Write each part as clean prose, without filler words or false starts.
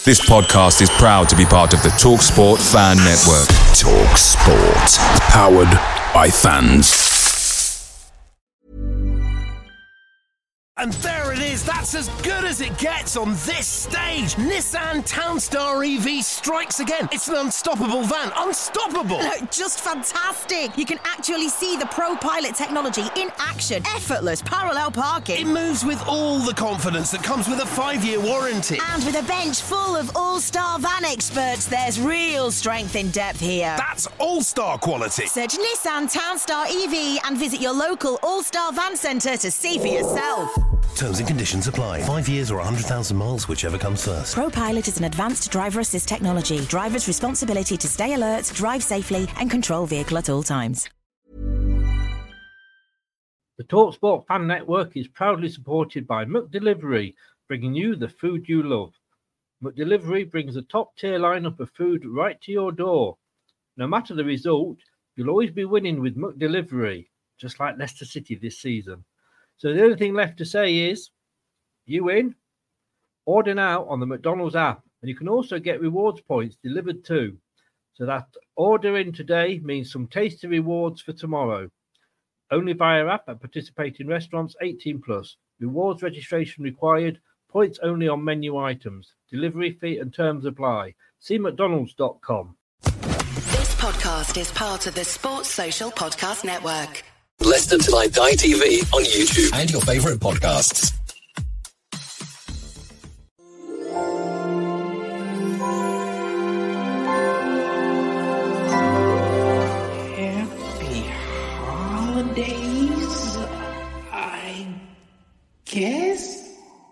This podcast is proud to be part of the TalkSport Fan Network. TalkSport. Powered by fans. And there it is, that's as good as it gets on this stage. Nissan Townstar EV strikes again. It's an unstoppable van, unstoppable. Just fantastic. You can actually see the ProPilot technology in action. Effortless parallel parking. It moves with all the confidence that comes with a 5-year warranty. And with a bench full of all-star van experts, there's real strength in depth here. That's all-star quality. Search Nissan Townstar EV and visit your local all-star van centre to see for yourself. Terms and conditions apply. 5 years or 100,000 miles, whichever comes first. ProPilot is an advanced driver assist technology. Driver's responsibility to stay alert, drive safely, and control vehicle at all times. The TalkSport Fan Network is proudly supported by McDelivery, bringing you the food you love. McDelivery brings a top-tier lineup of food right to your door. No matter the result, you'll always be winning with McDelivery, just like Leicester City this season. So the only thing left to say is, you win. Order now on the McDonald's app, and you can also get rewards points delivered too. So that ordering today means some tasty rewards for tomorrow. Only via app at participating restaurants, 18+. Rewards registration required. Points only on menu items. Delivery fee and terms apply. See mcdonalds.com. This podcast is part of the Sports Social Podcast Network. Leicester Till I Die TV on YouTube and your favourite podcasts. Happy holidays, I guess.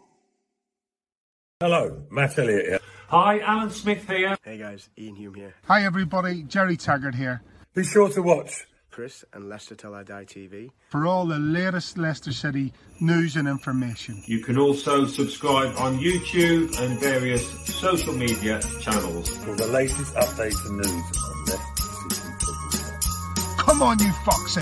Hello, Matt Elliott here. Hi, Alan Smith here. Hey guys, Ian Hume here. Hi everybody, Jerry Taggart here. Be sure to watch Chris and Leicester Till I Die TV for all the latest Leicester City news and information. You can also subscribe on YouTube and various social media channels for the latest updates and news on Leicester City Football. Come on, you foxes!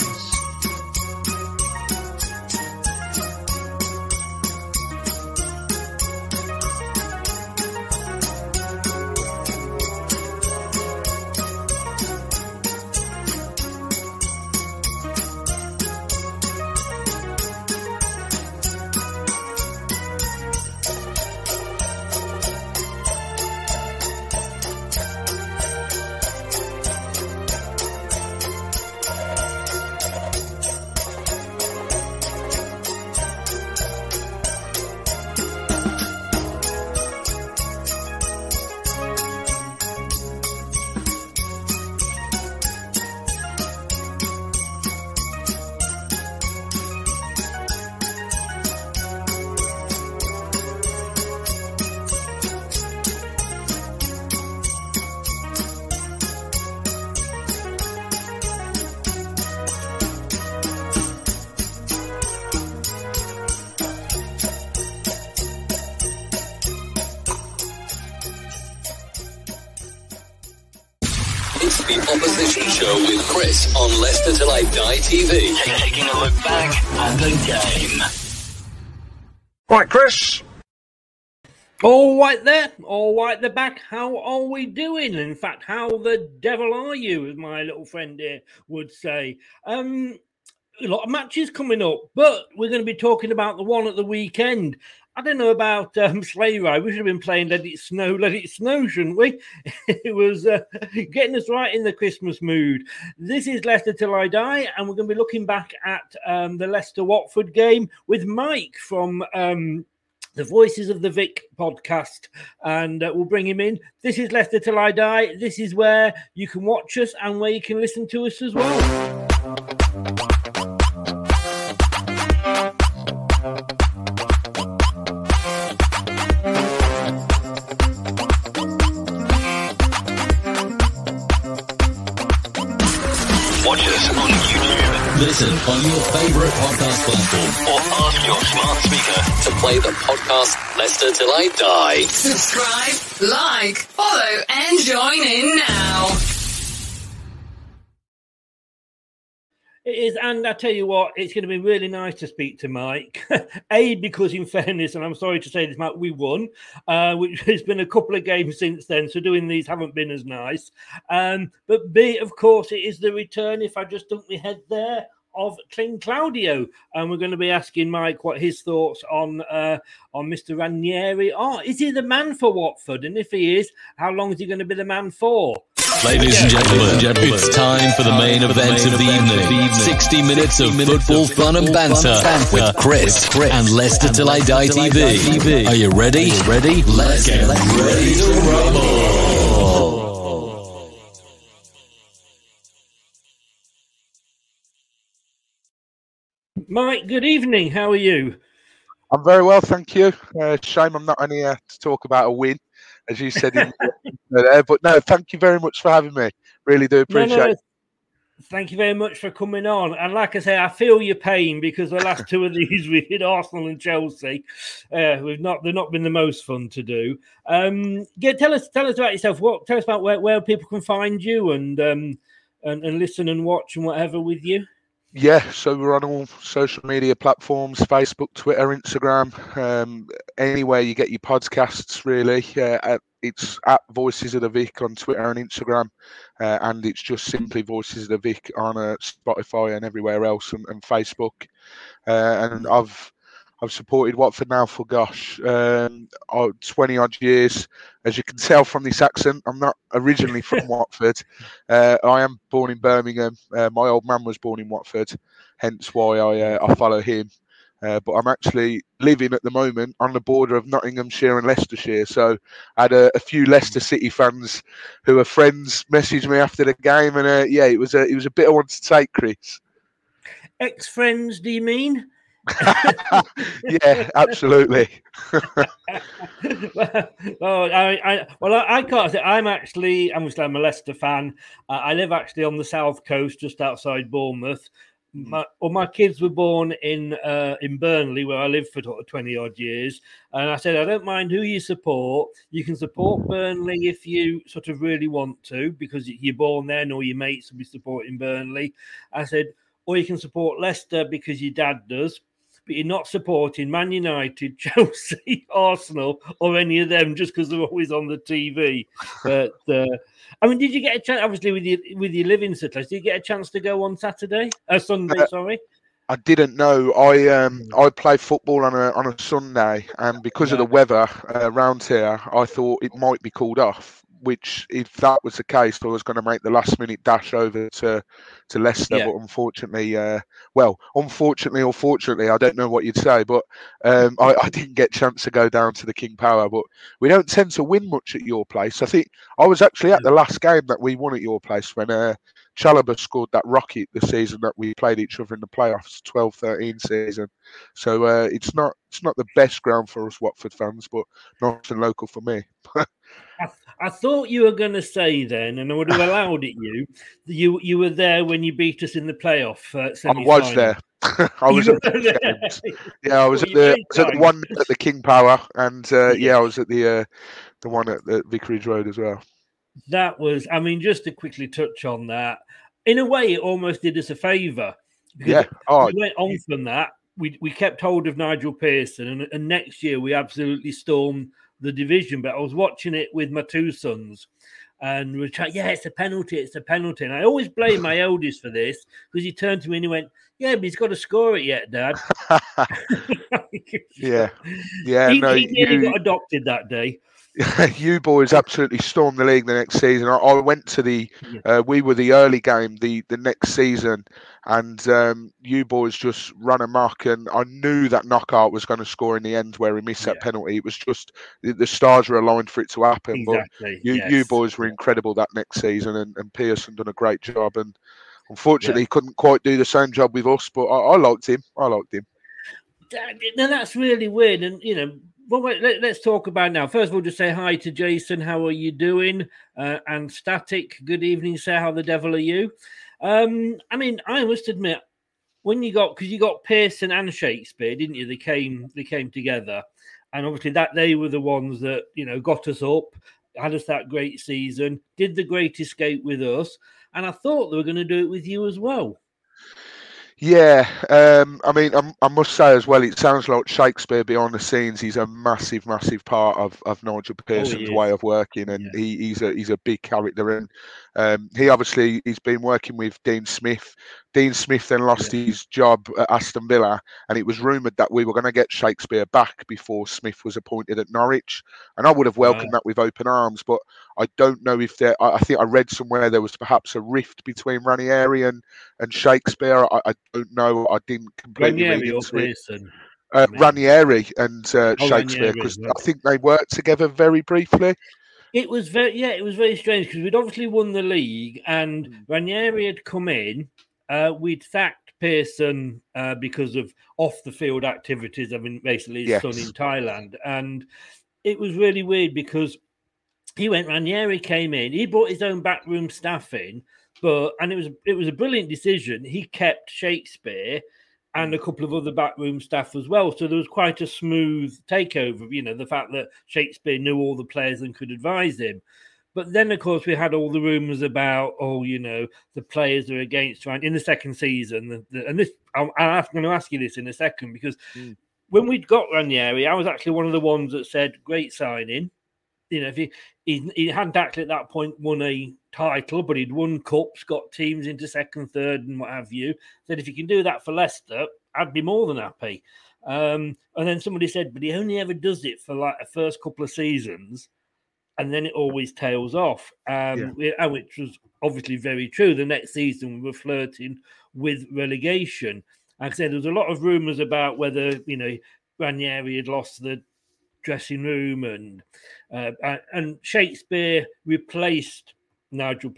It's the Opposition Show with Chris on Leicester Till I Die TV. Taking a look back at the game. Right, Chris. All right there, back. How are we doing? In fact, how the devil are you, as my little friend here would say. A lot of matches coming up, but we're going to be talking about the one at the weekend. I don't know about Sleigh Ride. We should have been playing Let It Snow, shouldn't we? It was getting us right in the Christmas mood. This is Leicester Till I Die, and we're going to be looking back at the Leicester-Watford game with Mike from the Voices of the Vic podcast, and we'll bring him in. This is Leicester Till I Die. This is where you can watch us and where you can listen to us as well. Watch us on YouTube. Listen on your favourite podcast platform. Or ask your smart speaker to play the podcast Leicester Till I Die. Subscribe, like, follow, and join in now. It is, and I tell you what, it's going to be really nice to speak to Mike. A, because in fairness, and I'm sorry to say this, Mike, we won, which has been a couple of games since then, so doing these haven't been as nice. But B, of course, it is the return, if I just dunk my head there, of Clean Claudio, and we're going to be asking Mike what his thoughts on Mr. Ranieri are. Is he the man for Watford? And if he is, how long is he going to be the man for? Ladies and gentlemen, it's time for the main event of the evening. 60 minutes of football fun and banter with Chris and Leicester Till I Die TV. Are you ready? Let's get ready to rumble. Mike, good evening. How are you? I'm very well, thank you. Shame I'm not only here to talk about a win, as you said there. But no, thank you very much for having me. Really do appreciate it. Thank you very much for coming on. And like I say, I feel your pain because the last two of these we did Arsenal and Chelsea. They've not been the most fun to do. Tell us about yourself. Tell us about where people can find you and listen and watch and whatever with you. Yeah, so we're on all social media platforms, Facebook, Twitter, Instagram, anywhere you get your podcasts, really. It's at Voices of the Vic on Twitter and Instagram, and it's just simply Voices of the Vic on Spotify and everywhere else, and Facebook. And I've supported Watford now for 20 odd years. As you can tell from this accent, I'm not originally from Watford. I am born in Birmingham. My old man was born in Watford, hence why I follow him. But I'm actually living at the moment on the border of Nottinghamshire and Leicestershire. So I had a few Leicester City fans who are friends message me after the game, and it was a bitter one to take, Chris. Ex-friends, do you mean? Yeah, absolutely. I can't say I'm a Leicester fan. I live actually on the south coast, just outside Bournemouth. My kids were born in Burnley, where I lived for 20 odd years, and I said I don't mind who you support. You can support Burnley if you sort of really want to, because you're born there, and all your mates will be supporting Burnley. I said, or you can support Leicester because your dad does. But you're not supporting Man United, Chelsea, Arsenal, or any of them just because they're always on the TV. But did you get a chance? Obviously, with your living situation, did you get a chance to go on Sunday? Sorry. I didn't know. I play football on a Sunday, and because of the weather around here, I thought it might be called off. Which, if that was the case, I was going to make the last minute dash over to Leicester, but unfortunately, unfortunately or fortunately, I don't know what you'd say, but I didn't get a chance to go down to the King Power. But we don't tend to win much at your place. I think I was actually at the last game that we won at your place when Chalobah scored that rocket the season that we played each other in the playoffs, 12-13 season. So it's not the best ground for us Watford fans, but nice and local for me. I thought you were going to say then, and I would have allowed it you were there when you beat us in the playoff semi-final. I was there. I was at the games. Yeah, I was at the one at the King Power, and I was at the one at the Vicarage Road as well. That was, just to quickly touch on that, in a way, it almost did us a favour. Yeah. We went on from that. We kept hold of Nigel Pearson, and next year we absolutely stormed the division. But I was watching it with my two sons, and we were trying, it's a penalty. And I always blame my eldest for this, because he turned to me and he went, yeah, but he's got to score it yet, Dad. Yeah. He nearly got adopted that day. You boys absolutely stormed the league the next season. I went to we were the early game the next season, and you boys just ran amok, and I knew that Knockout was going to score in the end where he missed that penalty. It was just the stars were aligned for it to happen. Exactly. But you boys were incredible that next season, and Pearson done a great job, and unfortunately he couldn't quite do the same job with us, but I liked him. Now that's really weird, and well, let's talk about now. First of all, just say hi to Jason. How are you doing? And Static, good evening, sir. How the devil are you? I must admit, because you got Pearson and Shakespeare, didn't you? They came together, and obviously that they were the ones that got us up, had us that great season, did the Great Escape with us, and I thought they were going to do it with you as well. Yeah, I mean, I must say as well, it sounds like Shakespeare behind the scenes. He's a massive, massive part of Nigel Pearson's way of working, and he's a big character. And he obviously he's been working with Dean Smith. Dean Smith then lost his job at Aston Villa, and it was rumoured that we were going to get Shakespeare back before Smith was appointed at Norwich, and I would have welcomed that with open arms. But I don't know if there. I think I read somewhere there was perhaps a rift between Ranieri and Shakespeare. I don't know. I didn't completely Ranieri read or into it. Pearson? Ranieri and Shakespeare, because I think they worked together very briefly. It was very strange because we'd obviously won the league, and Ranieri had come in. We'd sacked Pearson because of off the field activities. I mean, basically his son in Thailand, and it was really weird because Ranieri came in. He brought his own backroom staff in. And it was a brilliant decision. He kept Shakespeare and a couple of other backroom staff as well. So there was quite a smooth takeover, the fact that Shakespeare knew all the players and could advise him. But then, of course, we had all the rumours about, the players are against Ryan in the second season. And this, I'm going to ask you this in a second, because when we'd got Ranieri, I was actually one of the ones that said, great signing. If he hadn't actually at that point won a title, but he'd won cups, got teams into second, third, and what have you. Said if he can do that for Leicester, I'd be more than happy. And then somebody said, but he only ever does it for like the first couple of seasons, and then it always tails off. Which was obviously very true. The next season we were flirting with relegation. Like I said, there was a lot of rumours about whether Ranieri had lost the dressing room, and Shakespeare replaced Nigel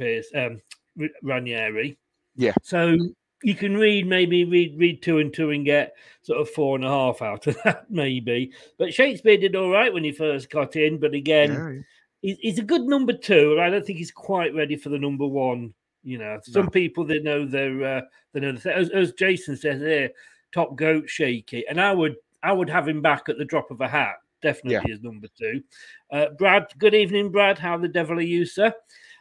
Ranieri. Yeah. So you can read 2 and 2 and get sort of 4.5 out of that, maybe. But Shakespeare did all right when he first got in, but again, he's a good number 2, and I don't think he's quite ready for the number 1. Some people they know as Jason says here, top goat shaky, and I would have him back at the drop of a hat. Definitely is number 2. Brad, good evening, Brad. How the devil are you, sir?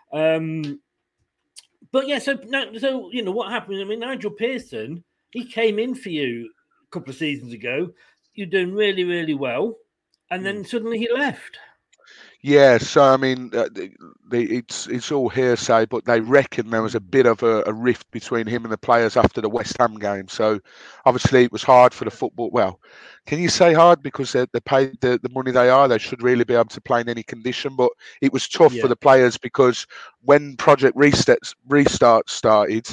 But yeah, so what happened? I mean, Nigel Pearson, he came in for you a couple of seasons ago. You're doing really, really well, and then suddenly he left. Yeah, so I mean, it's all hearsay, but they reckon there was a bit of a rift between him and the players after the West Ham game. So obviously it was hard for the football. Well, can you say hard? Because they paid the money they are. They should really be able to play in any condition. But it was tough for the players because when Project Restart started,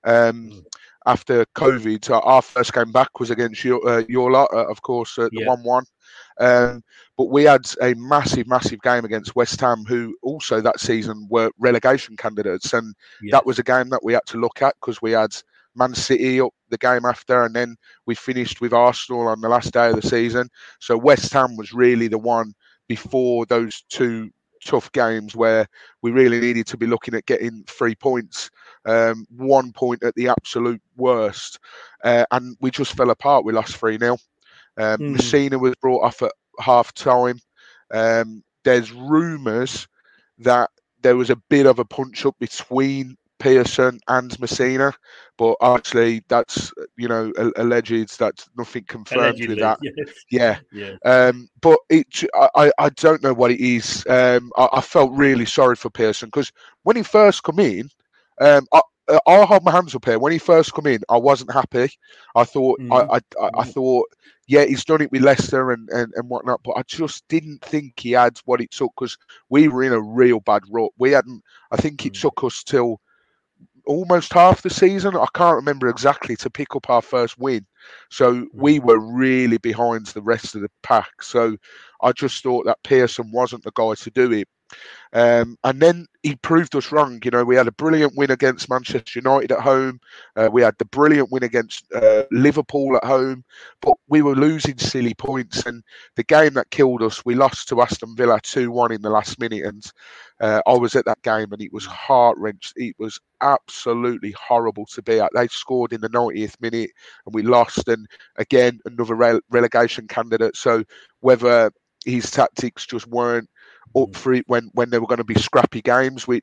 after COVID, our first game back was against your lot, of course, at the 1-1. But we had a massive, massive game against West Ham, who also that season were relegation candidates. And that was a game that we had to look at because we had Man City up the game after, and then we finished with Arsenal on the last day of the season. So West Ham was really the one before those 2 tough games where we really needed to be looking at getting 3 points, 1 point at the absolute worst. And we just fell apart. We lost 3-0. Messina was brought off at half time. There's rumours that there was a bit of a punch up between Pearson and Messina, but actually that's alleged. That's nothing confirmed allegedly, with that. Yes. Yeah. But I don't know what it is. I felt really sorry for Pearson because when he first come in, I'll hold my hands up here. When he first come in, I wasn't happy. I thought I thought, yeah, he's done it with Leicester and whatnot, but I just didn't think he had what it took because we were in a real bad rut. We hadn't. I think it took us till almost half the season. I can't remember exactly to pick up our first win. So we were really behind the rest of the pack. So I just thought that Pearson wasn't the guy to do it. And then he proved us wrong. We had a brilliant win against Manchester United at home. We had the brilliant win against Liverpool at home, but we were losing silly points. And the game that killed us, we lost to Aston Villa 2-1 in the last minute. And I was at that game and it was heart-wrenching. It was absolutely horrible to be at. They scored in the 90th minute and we lost. And again, another relegation candidate. So whether his tactics just weren't up for it when they were going to be scrappy games, which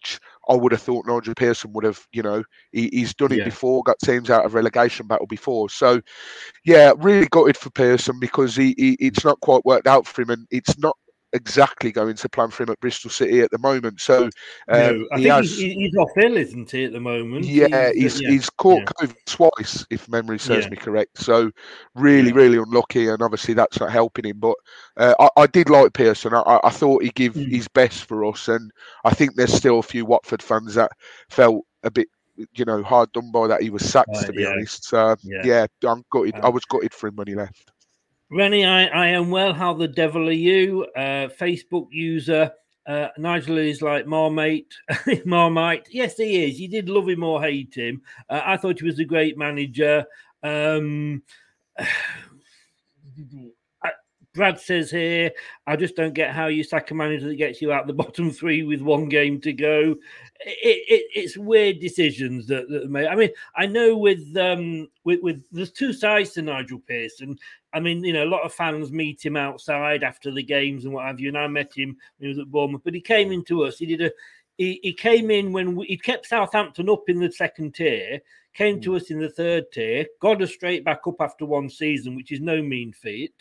I would have thought Nigel Pearson would have, he's done it before, got teams out of relegation battle before. So, yeah, really gutted for Pearson because it's not quite worked out for him, and it's not exactly going to plan for him at Bristol City at the moment. So I think he's off ill, isn't he, at the moment? Yeah, he's caught COVID twice, if memory serves me correct. So really unlucky, and obviously that's not helping him. But I did like Pearson. I thought he gave his best for us, and I think there's still a few Watford fans that felt a bit, hard done by that he was sacked, to be honest. So I'm gutted. I was gutted for him when he left. Rennie, I am well. How the devil are you? Facebook user Nigel is like Marmite. Marmite. Yes, he is. You did love him or hate him. I thought he was a great manager. Brad says here, I just don't get how you sack a manager that gets you out the bottom three with one game to go. It's weird decisions that made. I mean, I know with there's two sides to Nigel Pearson. I mean, a lot of fans meet him outside after the games and what have you. And I met him when he was at Bournemouth, but he came into us. He came in when he kept Southampton up in the second tier, came to us in the third tier, got us straight back up after one season, which is no mean feat.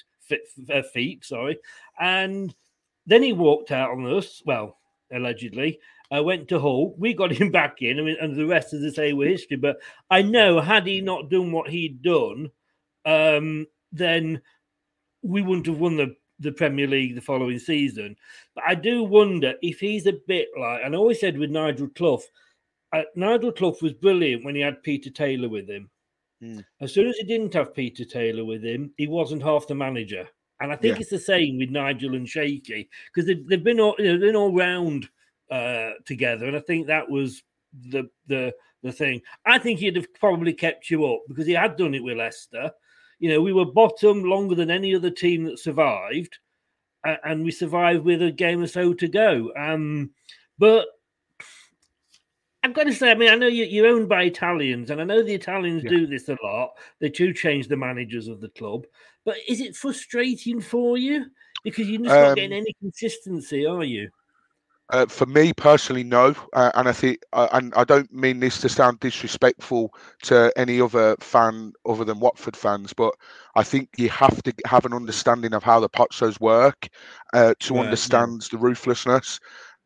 And then he walked out on us, well, allegedly, went to Hull. We got him back in, and the rest, as I say, were history. But I know, had he not done what he'd done, then we wouldn't have won the Premier League the following season. But I do wonder if he's a bit like, and I always said with Nigel Clough was brilliant when he had Peter Taylor with him. As soon as he didn't have Peter Taylor with him, he wasn't half the manager. And I think it's the same with Nigel and Shaky, because they've been all round together, and I think that was the thing. I think he'd have probably kept you up because he had done it with Leicester. We were bottom longer than any other team that survived, and we survived with a game or so to go. But I've got to say, I mean, I know you're owned by Italians, and I know the Italians do this a lot. They do change the managers of the club. But is it frustrating for you? Because you're just not getting any consistency, are you? For me personally, no. And I think, and I don't mean this to sound disrespectful to any other fan other than Watford fans, but I think you have to have an understanding of how the Pozzos work to understand the ruthlessness.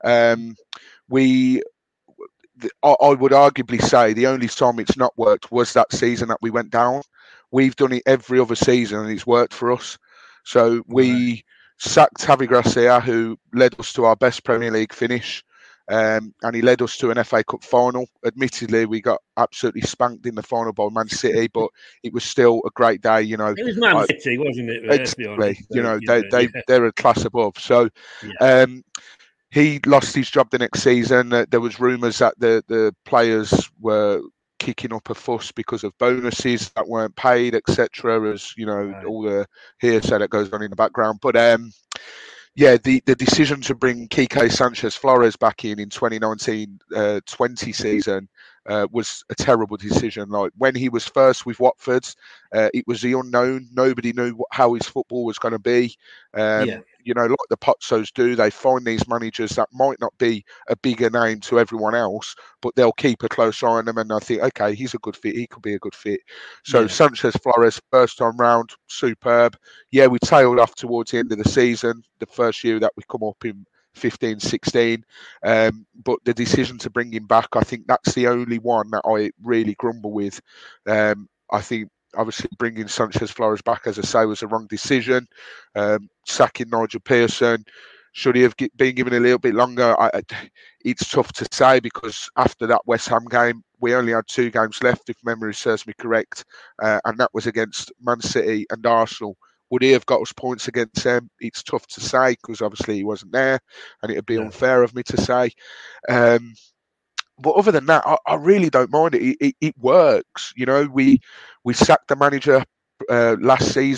I would arguably say the only time it's not worked was that season that we went down. We've done it every other season and it's worked for us. So we sacked Javi Gracia, who led us to our best Premier League finish, and he led us to an FA Cup final. Admittedly, we got absolutely spanked in the final by Man City, but it was still a great day. It was Man City, wasn't it? Exactly. They're a class above. So. He lost his job the next season. There was rumours that the players were kicking up a fuss because of bonuses that weren't paid, etc. As all the hearsay that goes on in the background. But the decision to bring Quique Sanchez Flores back in 2019-20 season was a terrible decision. Like when he was first with Watford, it was the unknown. Nobody knew how his football was going to be. Like the Pozzos do, they find these managers that might not be a bigger name to everyone else, but they'll keep a close eye on them. And I think, okay, he's a good fit. He could be a good fit. So Sanchez Flores, first time round, superb. Yeah, we tailed off towards the end of the season, the first year that we come up in 15-16. But the decision to bring him back, I think that's the only one that I really grumble with. I think obviously bringing Sanchez Flores back, as I say, was a wrong decision. Sacking Nigel Pearson, should he have been given a little bit longer? It's tough to say because after that West Ham game, we only had 2 games left, if memory serves me correct, and that was against Man City and Arsenal. Would he have got us points against them? It's tough to say because obviously he wasn't there, and it would be unfair of me to say. But other than that, I really don't mind it. It works. We sacked the manager last season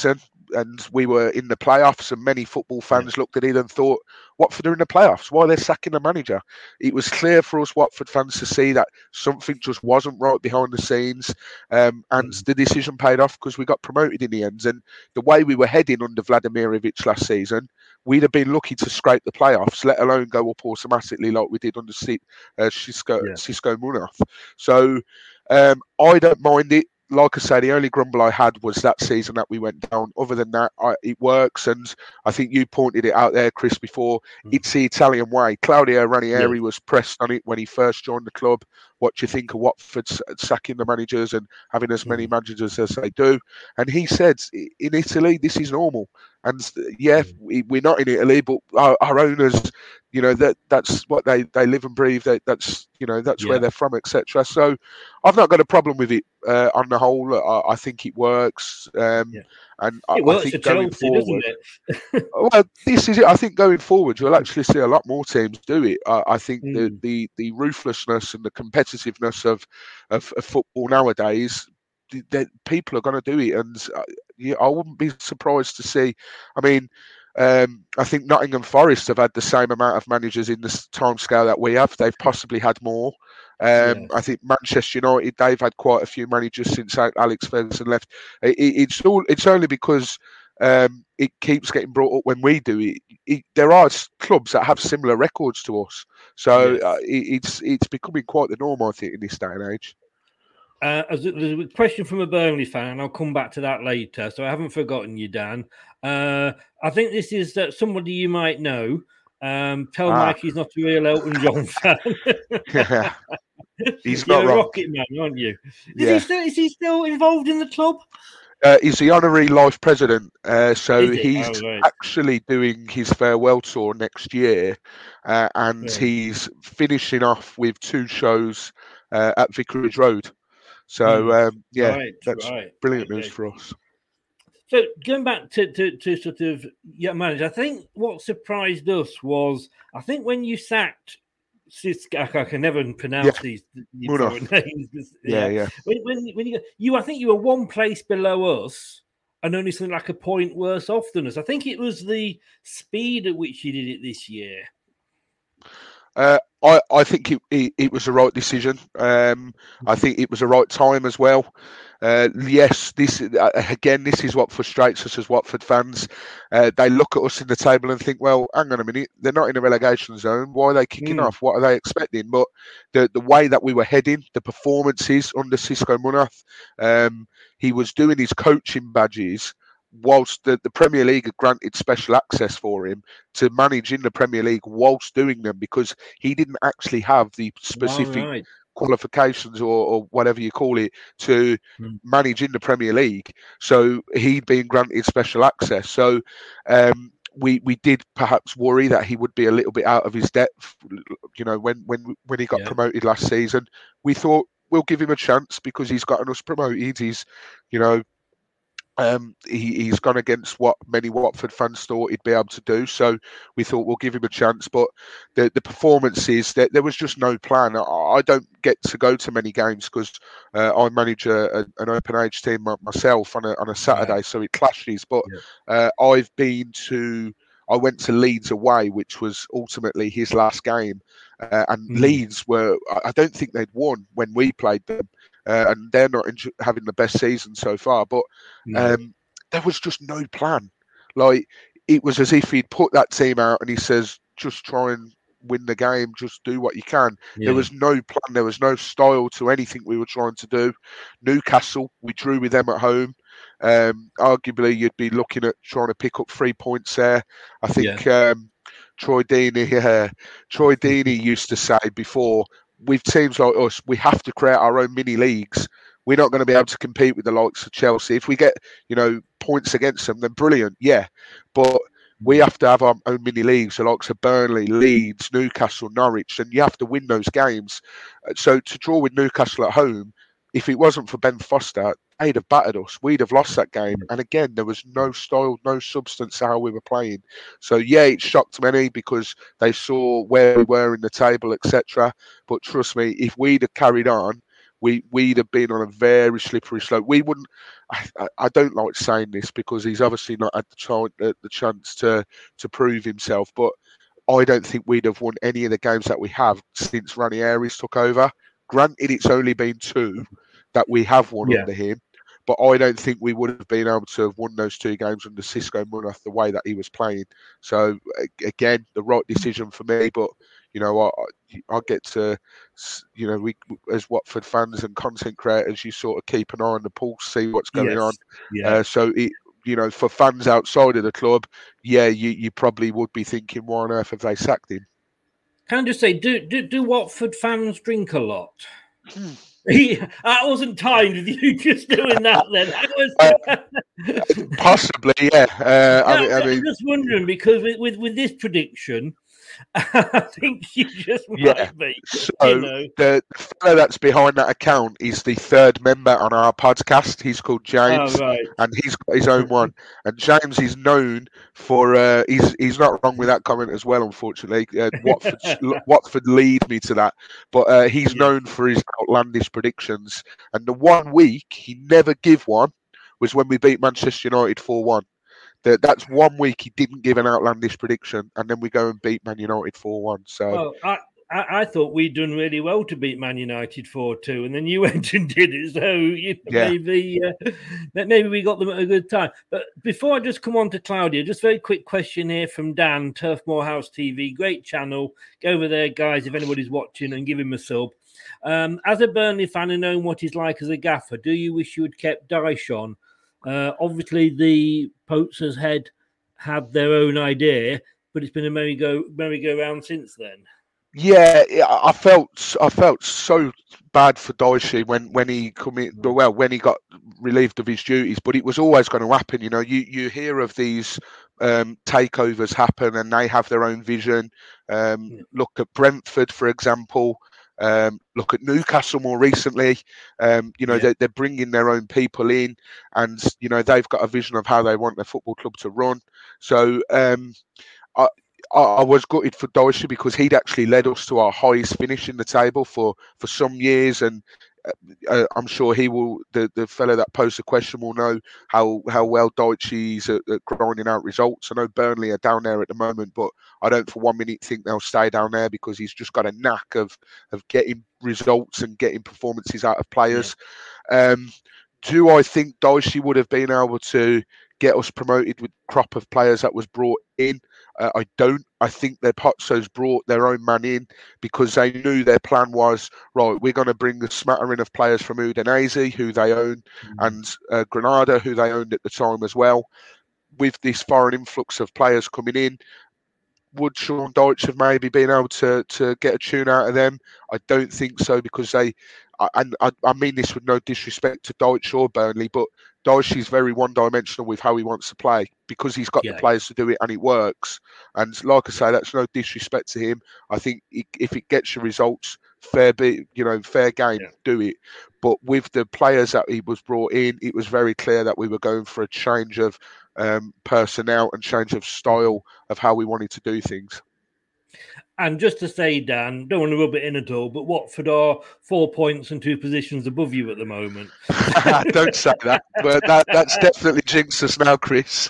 and we were in the playoffs, and many football fans looked at it and thought, Watford are in the playoffs. Why are they sacking the manager? It was clear for us Watford fans to see that something just wasn't right behind the scenes, and the decision paid off because we got promoted in the end. And the way we were heading under Vladimirovic last season, we'd have been lucky to scrape the playoffs, let alone go up automatically like we did under Xisco Munoz. So I don't mind it. Like I say, the only grumble I had was that season that we went down. Other than that, it works, and I think you pointed it out there, Chris, before. It's the Italian way. Claudio Ranieri was pressed on it when he first joined the club. What do you think of Watford sacking the managers and having as many managers as they do? And he said, in Italy, this is normal. And we're not in Italy, but our owners, that's what they live and breathe. That's where they're from, etc. So I've not got a problem with it on the whole. I think it works. And it works, I think for going Chelsea, forward, doesn't it? well, this is it. I think going forward, you'll actually see a lot more teams do it. I think the ruthlessness and the competitiveness of football nowadays, that people are going to do it, and I wouldn't be surprised to see. I mean, I think Nottingham Forest have had the same amount of managers in the timescale that we have. They've possibly had more. I think Manchester United, they've had quite a few managers since Alex Ferguson left. It's only because it keeps getting brought up when we do it. There are clubs that have similar records to us, so it's becoming quite the norm, I think, in this day and age. There's a question from a Burnley fan, and I'll come back to that later. So I haven't forgotten you, Dan. I think this is somebody you might know. Tell Mike he's not a real Elton John fan. He's not You're a wrong. Rocket Man, aren't you? Is he still involved in the club? He's the honorary life president, so Is he? he's Oh, right. actually doing his farewell tour next year, and he's finishing off with 2 shows at Vicarage Road. So that's brilliant news for us. So going back to sort of your manager, I think what surprised us was, I think when you sacked Xisco, I can never pronounce these foreign names. When I think you were one place below us and only something like a point worse off than us. I think it was the speed at which you did it this year. I think it was the right decision. I think it was the right time as well. Yes, this is what frustrates us as Watford fans. They look at us in the table and think, well, hang on a minute, they're not in a relegation zone. Why are they kicking off? What are they expecting? But the way that we were heading, the performances under Xisco Munoz, he was doing his coaching badges whilst the Premier League had granted special access for him to manage in the Premier League whilst doing them, because he didn't actually have the specific qualifications or whatever you call it to manage in the Premier League. So he'd been granted special access. So we did perhaps worry that he would be a little bit out of his depth, when he got promoted last season. We thought, we'll give him a chance because he's gotten us promoted. He's gone against what many Watford fans thought he'd be able to do. So we thought we'll give him a chance. But the performances, there was just no plan. I don't get to go to many games because I manage an open age team myself on a Saturday, so it clashes. But I went to Leeds away, which was ultimately his last game. And Leeds I don't think they'd won when we played them. And they're not having the best season so far. But there was just no plan. Like, it was as if he'd put that team out and he says, just try and win the game, just do what you can. There was no plan, there was no style to anything we were trying to do. Newcastle, we drew with them at home. Arguably, you'd be looking at trying to pick up 3 points there. I think Troy Deeney used to say before, with teams like us, we have to create our own mini leagues. We're not going to be able to compete with the likes of Chelsea. If we get, points against them, then brilliant, but we have to have our own mini leagues, the likes of Burnley, Leeds, Newcastle, Norwich, and you have to win those games. So to draw with Newcastle at home, if it wasn't for Ben Foster, they'd have battered us. We'd have lost that game. And again, there was no style, no substance to how we were playing. So it shocked many because they saw where we were in the table, etc. But trust me, if we'd have carried on, we'd have been on a very slippery slope. We wouldn't. I don't like saying this because he's obviously not had the chance to prove himself, but I don't think we'd have won any of the games that we have since Ranieri's took over. Granted, it's only been 2 that we have won under him, but I don't think we would have been able to have won those 2 games under Xisco Munoz the way that he was playing. So again, the right decision for me. But you know, I get to, you know, we as Watford fans and content creators, you sort of keep an eye on the pulse, see what's going on. Yeah. So it, you know, for fans outside of the club, you probably would be thinking, why on earth have they sacked him? Can I just say, do Watford fans drink a lot? I wasn't timed with you just doing that then. Possibly, yeah. I'm just wondering because with this prediction, I think you just might be. So you know. the fellow that's behind that account is the 3rd member on our podcast. He's called James, and he's got his own one. And James is known for he's not wrong with that comment as well. Unfortunately, Watford lead me to that, but he's known for his outlandish predictions. And the 1 week he never give one was when we beat Manchester United 4-1. That's 1 week he didn't give an outlandish prediction, and then we go and beat Man United 4-1. So, well, I thought we'd done really well to beat Man United 4-2, and then you went and did it. So maybe we got them at a good time. But before I just come on to Claudia, just a very quick question here from Dan, Turf Moorhouse TV, great channel. Go over there, guys, if anybody's watching, and give him a sub. As a Burnley fan and knowing what he's like as a gaffer, do you wish you had kept Dyche on? Obviously, the Poachers had their own idea, but it's been a merry-go-round since then. Yeah, I felt so bad for Dyche when he come in. Well, when he got relieved of his duties, but it was always going to happen. You know, you hear of these takeovers happen, and they have their own vision. Look at Brentford, for example. Look at Newcastle more recently. They're bringing their own people in, and you know they've got a vision of how they want their football club to run. So I was gutted for Dyche because he'd actually led us to our highest finish in the table for some years, and I'm sure he will. The fellow that posed the question will know how well Dyche is at grinding out results. I know Burnley are down there at the moment, but I don't for 1 minute think they'll stay down there because he's just got a knack of getting results and getting performances out of players. Do I think Dyche would have been able to get us promoted with the crop of players that was brought in? I don't. I think their Pozzos brought their own man in because they knew their plan was, right, we're going to bring a smattering of players from Udinese, who they own, and Granada, who they owned at the time as well. With this foreign influx of players coming in, would Sean Dyche have maybe been able to get a tune out of them? I don't think so because I mean this with no disrespect to Dyche or Burnley, but Dyche is very one-dimensional with how he wants to play because he's got the players to do it and it works. And like I say, that's no disrespect to him. I think if it gets you results, fair game, do it. But with the players that he was brought in, it was very clear that we were going for a change of personnel and change of style of how we wanted to do things. And just to say, Dan, don't want to rub it in at all, but Watford are 4 points and 2 positions above you at the moment. Don't say that, but that's definitely jinxed us now, Chris.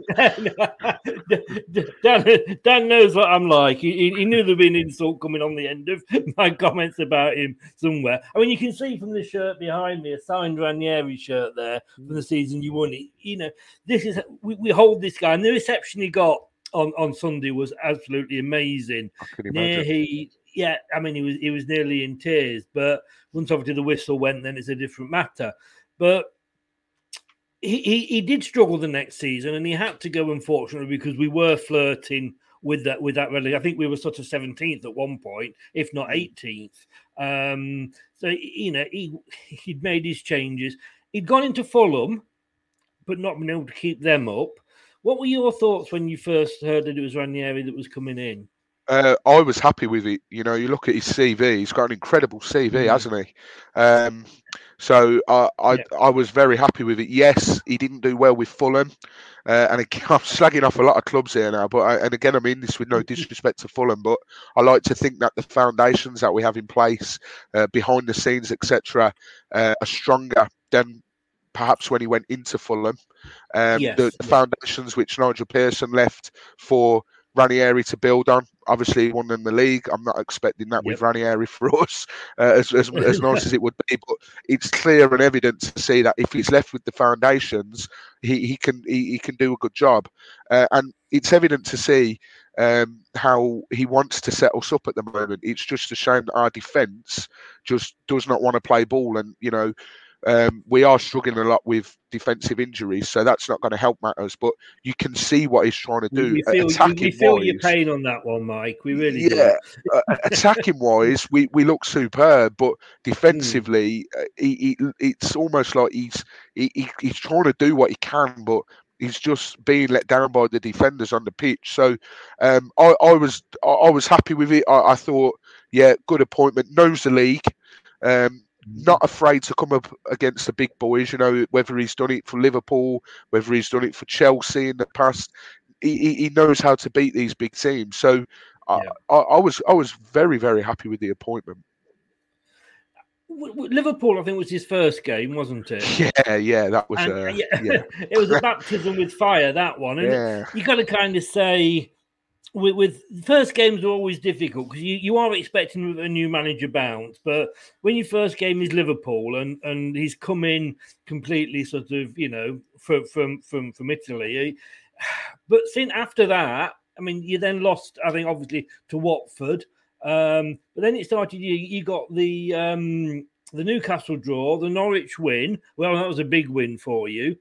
Dan knows what I'm like. He knew there'd be an insult coming on the end of my comments about him somewhere. I mean, you can see from the shirt behind me, a signed Ranieri shirt there from the season you won. You know, this is we hold this guy, and the reception he got on Sunday was absolutely amazing. I can imagine. He was nearly in tears, but once obviously the whistle went, then it's a different matter. But he did struggle the next season, and he had to go, unfortunately, because we were flirting with that rally. I think we were sort of 17th at one point, if not 18th. So you know, he'd made his changes. He'd gone into Fulham, but not been able to keep them up. What were your thoughts when you first heard that it was Ranieri that was coming in? I was happy with it. You know, you look at his CV; he's got an incredible CV, hasn't he? So I was very happy with it. Yes, he didn't do well with Fulham, and again, I'm slagging off a lot of clubs here now. But and again, I mean this with no disrespect to Fulham, but I like to think that the foundations that we have in place, behind the scenes, etc., are stronger than perhaps when he went into Fulham. The foundations which Nigel Pearson left for Ranieri to build on. Obviously, he won in the league. I'm not expecting that with Ranieri for us, as nice as it would be. But it's clear and evident to see that if he's left with the foundations, he can do a good job. And it's evident to see how he wants to set us up at the moment. It's just a shame that our defence just does not want to play ball, and you know. We are struggling a lot with defensive injuries, so that's not going to help matters. But you can see what he's trying to do. We feel your pain on that one, Mike. We really do. Attacking wise, we look superb, but defensively, it's almost like he's trying to do what he can, but he's just being let down by the defenders on the pitch. So I was happy with it. I thought, good appointment. Knows the league. Not afraid to come up against the big boys, you know, whether he's done it for Liverpool, whether he's done it for Chelsea in the past. He knows how to beat these big teams. So I was very, very happy with the appointment. Liverpool, I think, was his first game, wasn't it? Yeah, that was. It was a baptism with fire, that one. And you got to kind of say, with first games are always difficult because you are expecting a new manager bounce, but when your first game is Liverpool and he's come in completely sort of, you know, from Italy, but since after that, I mean, you then lost, I think, obviously to Watford, but then it started. You got the Newcastle draw, the Norwich win. Well, that was a big win for you.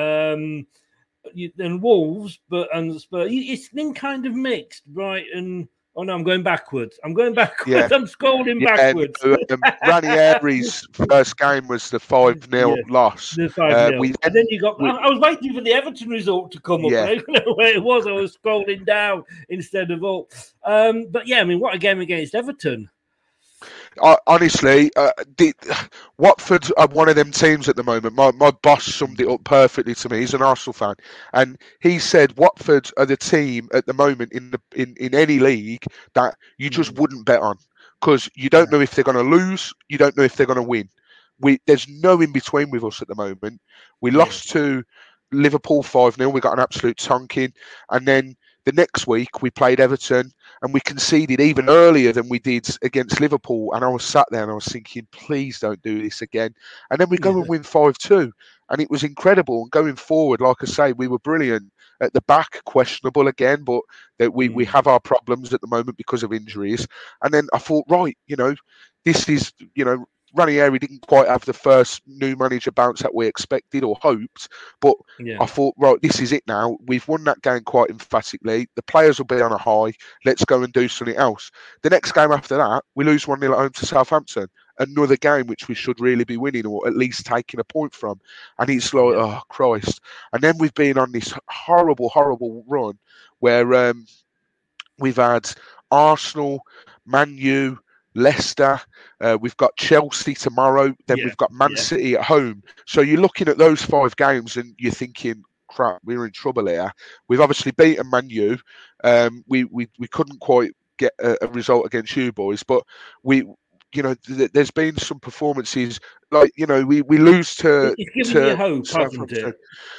And Wolves, and Spurs. It's been kind of mixed, right? And I'm going backwards. I'm scrolling backwards. Ranieri's first game was the 5-0 loss. The 5-0. And then you got. I was waiting for the Everton result to come up. I don't know where it was. I was scrolling down instead of up. But yeah, I mean, what a game against Everton. Honestly, Watford are one of them teams at the moment. My boss summed it up perfectly to me. He's an Arsenal fan, and he said Watford are the team at the moment in any league that you just wouldn't bet on because you don't know if they're going to lose, you don't know if they're going to win. There's no in between with us at the moment. We lost to Liverpool 5-0. We got an absolute tonking, and then the next week we played Everton and we conceded even earlier than we did against Liverpool. And I was sat there and I was thinking, please don't do this again. And then we go and win 5-2. And it was incredible. And going forward, like I say, we were brilliant. At the back, questionable again, but that we have our problems at the moment because of injuries. And then I thought, right, you know, this is, you know, Ranieri didn't quite have the first new manager bounce that we expected or hoped, but I thought, right, this is it now. We've won that game quite emphatically. The players will be on a high. Let's go and do something else. The next game after that, we lose 1-0 at home to Southampton. Another game which we should really be winning or at least taking a point from. And it's like, oh, Christ. And then we've been on this horrible, horrible run where we've had Arsenal, Man U, Leicester, we've got Chelsea tomorrow, then we've got Man City at home. So you're looking at those 5 games and you're thinking, crap, we're in trouble here. We've obviously beaten Man U. We couldn't quite get a result against you boys, but there's been some performances like, you know, we lose to. It's given you hope, hasn't it?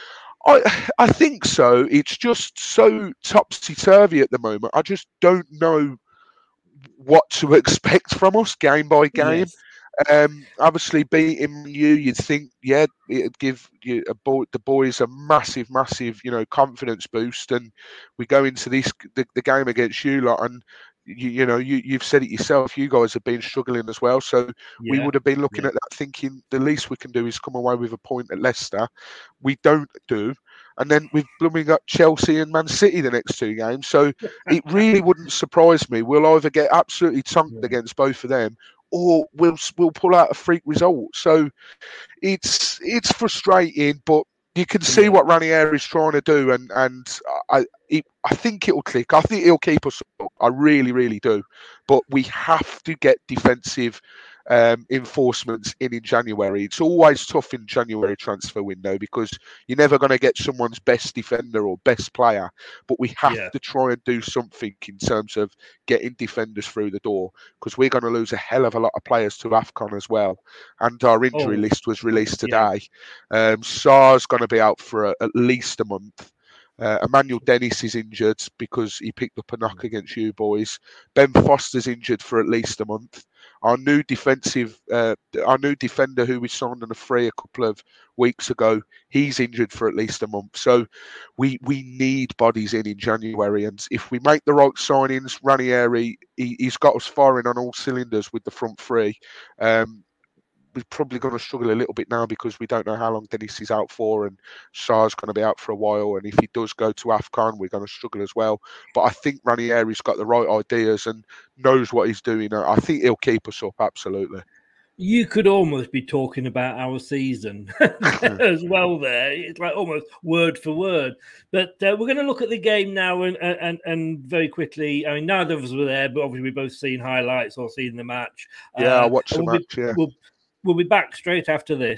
I think so. It's just so topsy-turvy at the moment. I just don't know what to expect from us game by game. Obviously beating you, you'd think, it'd give you the boys a massive, you know, confidence boost. And we go into the game against you lot, and you've said it yourself. You guys have been struggling as well, so we would have been looking at that, thinking the least we can do is come away with a point at Leicester. We don't do. And then we've blooming got Chelsea and Man City the next 2 games. So it really wouldn't surprise me. We'll either get absolutely tonked against both of them, or we'll pull out a freak result. So it's frustrating, but You can see what Ranieri's trying to do, and I think it'll click. I think he'll keep us up. I really, really do. But we have to get defensive enforcements in January. It's always tough in January transfer window because you're never going to get someone's best defender or best player. But we have to try and do something in terms of getting defenders through the door, because we're going to lose a hell of a lot of players to AFCON as well. And our injury list was released today. Sarr's going to be out for at least a month. Emmanuel Dennis is injured because he picked up a knock against you boys. Ben Foster's injured for at least a month. Our new defender who we signed on a free a couple of weeks ago, he's injured for at least a month. So we need bodies in January, and if we make the right signings, Ranieri, he's got us firing on all cylinders with the front three. We're probably going to struggle a little bit now because we don't know how long Dennis is out for, and Sarr's going to be out for a while. And if he does go to AFCON, we're going to struggle as well. But I think Ranieri's got the right ideas and knows what he's doing. I think he'll keep us up, absolutely. You could almost be talking about our season as well there. It's like almost word for word. But we're going to look at the game now and very quickly. I mean, neither of us were there, but obviously we've both seen highlights or seen the match. Yeah, I watched the match, We'll be back straight after this.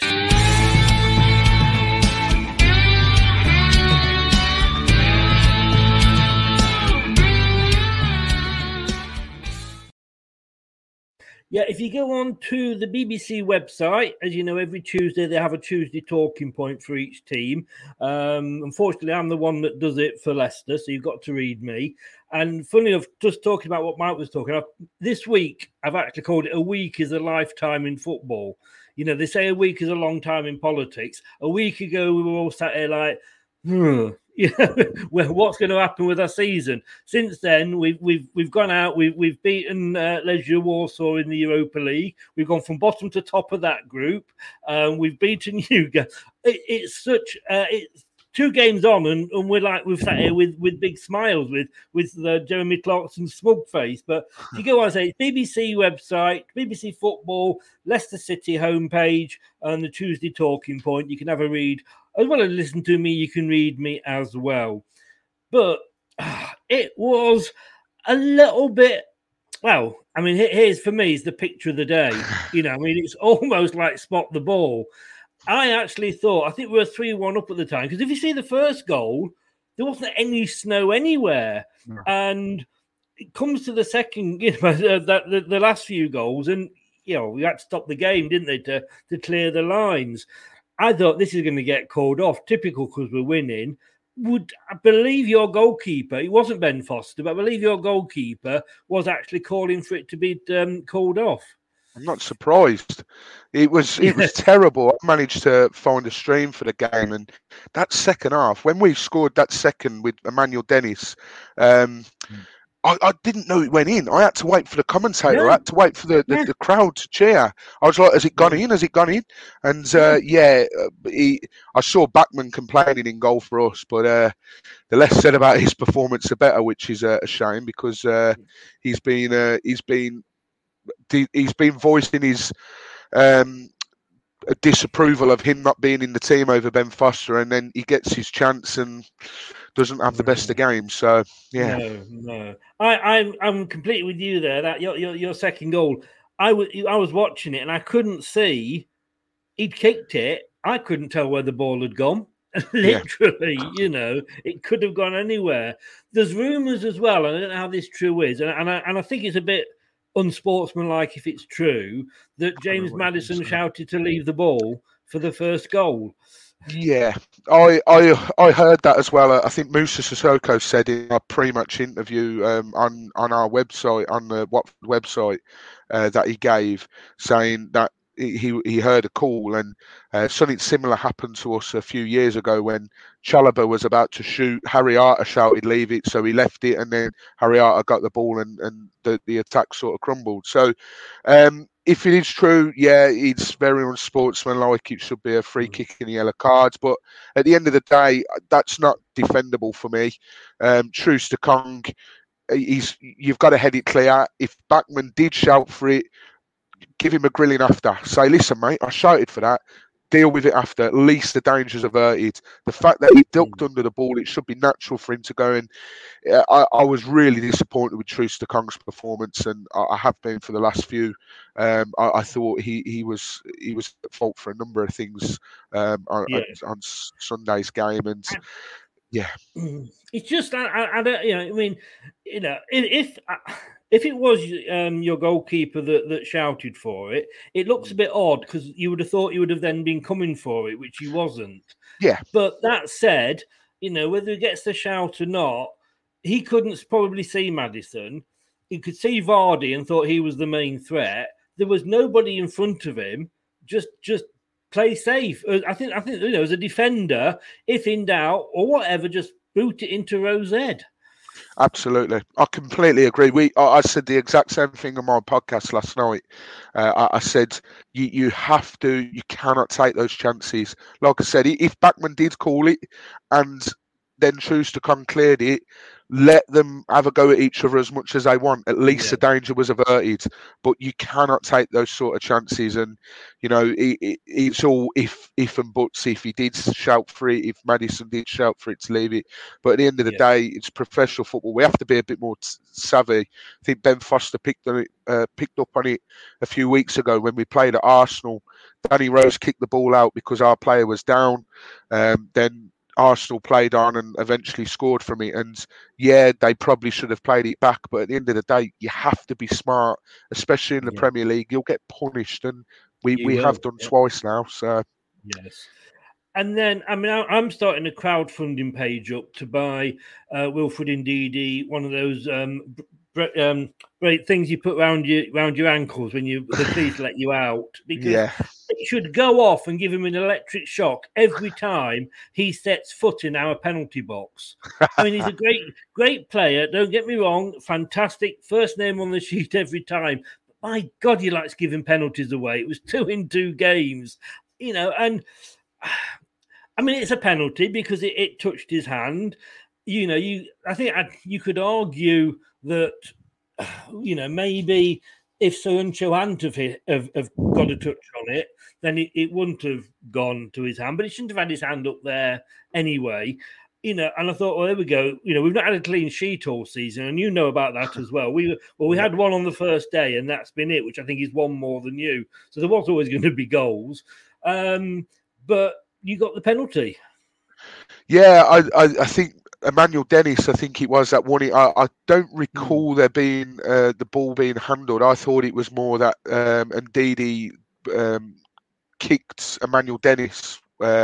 Yeah, if you go on to the BBC website, as you know, every Tuesday they have a Tuesday talking point for each team. Unfortunately, I'm the one that does it for Leicester, so you've got to read me. And funny enough, just talking about what Mike was talking about, this week I've actually called it "A week is a lifetime in football." You know, they say a week is a long time in politics. A week ago, we were all sat here like, you know, well, what's going to happen with our season? Since then, we've gone out. We've beaten Legia Warsaw in the Europa League. We've gone from bottom to top of that group. We've beaten you guys. It's such. It's 2 games on, and we've sat here with big smiles with Jeremy Clarkson's smug face. But if you go on and say BBC website, BBC Football, Leicester City homepage, and the Tuesday talking point, you can have a read. As well as listen to me, you can read me as well. But it was a little bit, well, I mean, here's for me is the picture of the day. You know, I mean, it's almost like spot the ball. I actually thought, I think we were 3-1 up at the time, because if you see the first goal, there wasn't any snow anywhere. No. And it comes to the second, you know, the last few goals, and, you know, we had to stop the game, didn't they, to clear the lines. I thought this is going to get called off, typical because we're winning. I believe your goalkeeper, it wasn't Ben Foster, but I believe your goalkeeper was actually calling for it to be called off. I'm not surprised. It was terrible. I managed to find a stream for the game, and that second half, when we scored that second with Emmanuel Dennis, I didn't know it went in. I had to wait for the commentator. Yeah. I had to wait for the crowd to cheer. I was like, has it gone in? Has it gone in? And I saw Bachmann complaining in goal for us, but the less said about his performance, the better, which is a shame, because he's been voicing his disapproval of him not being in the team over Ben Foster, and then he gets his chance and doesn't have the best of games. So yeah, no. I'm completely with you there. That your second goal, I was watching it and I couldn't see. He'd kicked it. I couldn't tell where the ball had gone. Literally, you know, it could have gone anywhere. There's rumours as well. I don't know how this true is, and I think it's a bit unsportsmanlike if it's true that James Maddison shouted to leave the ball for the first goal. Yeah, I heard that as well. I think Musa Sissoko said in our pre-match interview on our website, on the Watford website, that he gave, saying that he heard a call, and something similar happened to us a few years ago when Chalobah was about to shoot. Harry Arter shouted, "Leave it," so he left it, and then Harry Arter got the ball, and the attack sort of crumbled. So if it is true, yeah, it's very unsportsmanlike. It should be a free kick and yellow cards. But at the end of the day, that's not defendable for me. Truce to Kong, you've got to head it clear. If Bachmann did shout for it, give him a grilling after. Say, listen, mate, I shouted for that. deal with it after. At least the danger's averted. The fact that he ducked under the ball, it should be natural for him to go in. I was really disappointed with Troost-Ekong's performance, and I have been for the last few. I thought he was at fault for a number of things on Sunday's game, and yeah, it's just I don't, I mean, if it was your goalkeeper that shouted for it, it looks a bit odd because you would have thought he would have then been coming for it, which he wasn't. Yeah. But that said, whether he gets the shout or not, he couldn't probably see Maddison. He could see Vardy and thought he was the main threat. There was nobody in front of him. Just play safe. I think as a defender, if in doubt or whatever, just boot it into Rose Ed. Absolutely. I completely agree. I said the exact same thing on my podcast last night. I said, you cannot take those chances. Like I said, if Bachmann did call it and then Troost-Ekong cleared it, let them have a go at each other as much as they want. At least the danger was averted. But you cannot take those sort of chances. And, it's all if and buts. If he did shout for it, if Maddison did shout for it, to leave it. But at the end of the day, it's professional football. We have to be a bit more savvy. I think Ben Foster picked up on it a few weeks ago when we played at Arsenal. Danny Rose kicked the ball out because our player was down. Then Arsenal played on and eventually scored from it. And they probably should have played it back. But at the end of the day, you have to be smart, especially in the Premier League. You'll get punished. And we have done twice now. So yes. And then, I'm starting a crowdfunding page up to buy Wilfred Ndidi, one of those great things you put around your ankles when the police let you out, because it should go off and give him an electric shock every time he sets foot in our penalty box. I mean, he's a great player. Don't get me wrong, fantastic first name on the sheet every time. But my God, he likes giving penalties away. It was 2 in 2 games, and I mean, it's a penalty because it touched his hand. I think you could argue that, maybe if Soyuncu hadn't have got a touch on it, then it wouldn't have gone to his hand. But he shouldn't have had his hand up there anyway. And I thought, well, there we go. We've not had a clean sheet all season, and you know about that as well. We had one on the first day, and that's been it, which I think is one more than you. So there was always going to be goals, but you got the penalty. Yeah, I think Emmanuel Dennis, I think it was that won it. I don't recall there being the ball being handled. I thought it was more that Ndidi kicked Emmanuel Dennis.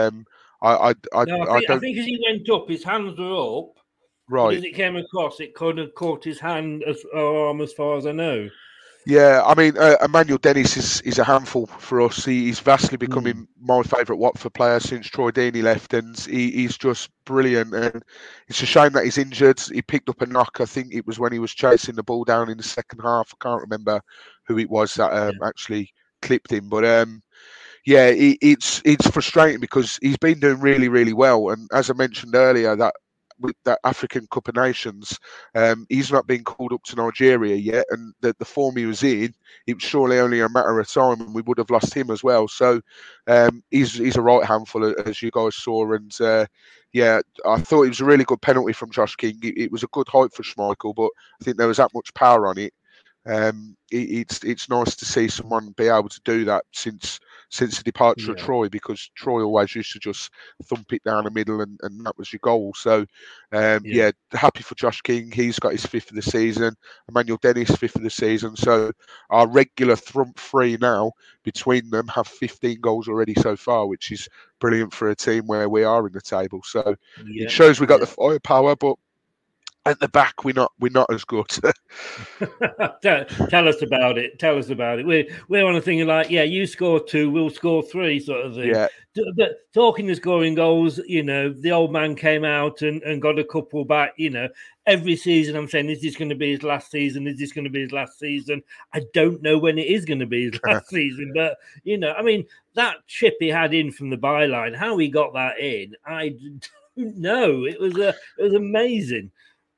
I think as he went up, his hands were up. Right. As it came across, it could have caught his hand or arm, as far as I know. Yeah, I mean, Emmanuel Dennis is a handful for us. He's vastly becoming my favourite Watford player since Troy Deeney left, and he's just brilliant. And it's a shame that he's injured. He picked up a knock. I think it was when he was chasing the ball down in the second half. I can't remember who it was that actually clipped him, but it's frustrating because he's been doing really, really well. And as I mentioned earlier, that with that African Cup of Nations, he's not been called up to Nigeria yet, and the form he was in, it was surely only a matter of time, and we would have lost him as well. So he's a right handful, as you guys saw, and I thought it was a really good penalty from Josh King. It was a good height for Schmeichel, but I think there was that much power on it. It's nice to see someone be able to do that since the departure of Troy, because Troy always used to just thump it down the middle and that was your goal. So happy for Josh King. He's got his 5th of the season. Emmanuel Dennis, 5th of the season. So our regular front three now between them have 15 goals already so far, which is brilliant for a team where we are in the table. So it shows we got the firepower, but at the back, we're not as good. Tell us about it. Tell us about it. We're on a thing like, you score 2, we'll score 3, sort of thing. Yeah. But talking of scoring goals, the old man came out and got a couple back. Every season I'm saying, is this going to be his last season? Is this going to be his last season? I don't know when it is going to be his last season, but I mean, that chip he had in from the byline, how he got that in, I don't know. It was amazing.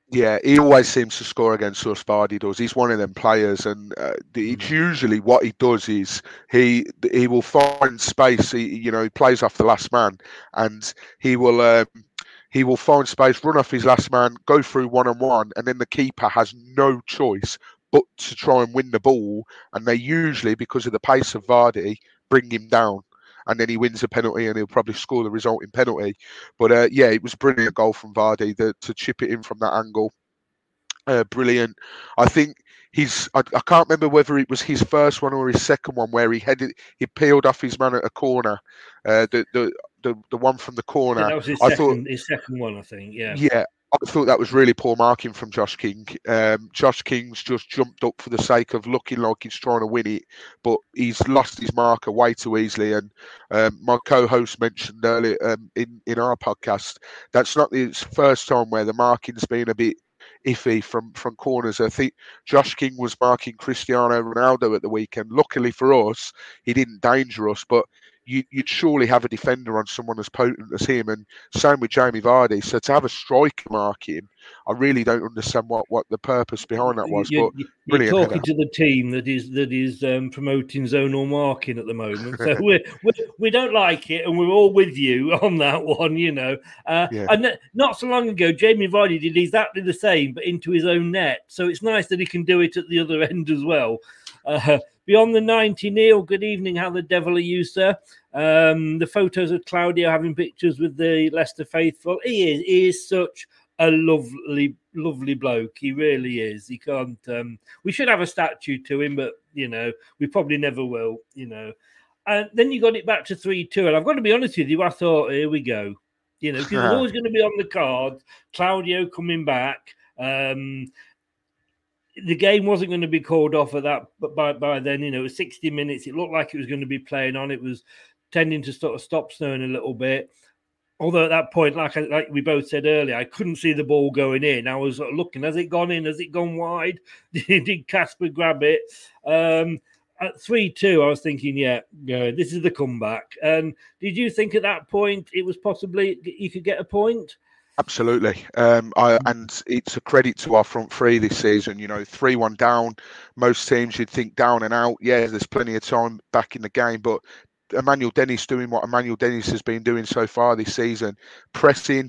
Yeah, he always seems to score against us, Vardy does. He's one of them players, and it's usually what he does is he will find space. He plays off the last man, and he will find space, run off his last man, go through 1-on-1, and then the keeper has no choice but to try and win the ball. And they usually, because of the pace of Vardy, bring him down. And then he wins a penalty, and he'll probably score the resulting penalty. But it was a brilliant goal from Vardy to chip it in from that angle. Brilliant. I think I can't remember whether it was his first one or his second one where he peeled off his man at a corner. The one from the corner. Yeah, that was his second one, I think. Yeah. Yeah. I thought that was really poor marking from Josh King. Josh King's just jumped up for the sake of looking like he's trying to win it, but he's lost his marker way too easily. And my co-host mentioned earlier in our podcast, that's not the first time where the marking's been a bit iffy from corners. I think Josh King was marking Cristiano Ronaldo at the weekend. Luckily for us, he didn't danger us, but you'd surely have a defender on someone as potent as him, and same with Jamie Vardy. So to have a striker mark him, I really don't understand what the purpose behind that was. You're talking to the team that is promoting zonal marking at the moment. So we don't like it, and we're all with you on that one. And not so long ago, Jamie Vardy did exactly the same, but into his own net. So it's nice that he can do it at the other end as well. Beyond the 90, Neil, good evening. How the devil are you, sir? The photos of Claudio having pictures with the Leicester faithful. He is such a lovely, lovely bloke. He really is. He can't. We should have a statue to him, but we probably never will. And then you got it back to 3-2, and I've got to be honest with you. I thought, here we go. Because it's always going to be on the cards. Claudio coming back. The game wasn't going to be called off at that, but by then, it was 60 minutes. It looked like it was going to be playing on. It was tending to sort of stop snowing a little bit. Although at that point, like we both said earlier, I couldn't see the ball going in. I was sort of looking, has it gone in? Has it gone wide? Did Casper grab it? At 3-2, I was thinking, this is the comeback. And did you think at that point it was possibly you could get a point? Absolutely. And it's a credit to our front three this season. 3-1 down. Most teams you'd think down and out. Yeah, there's plenty of time back in the game. But Emmanuel Dennis doing what Emmanuel Dennis has been doing so far this season. Pressing.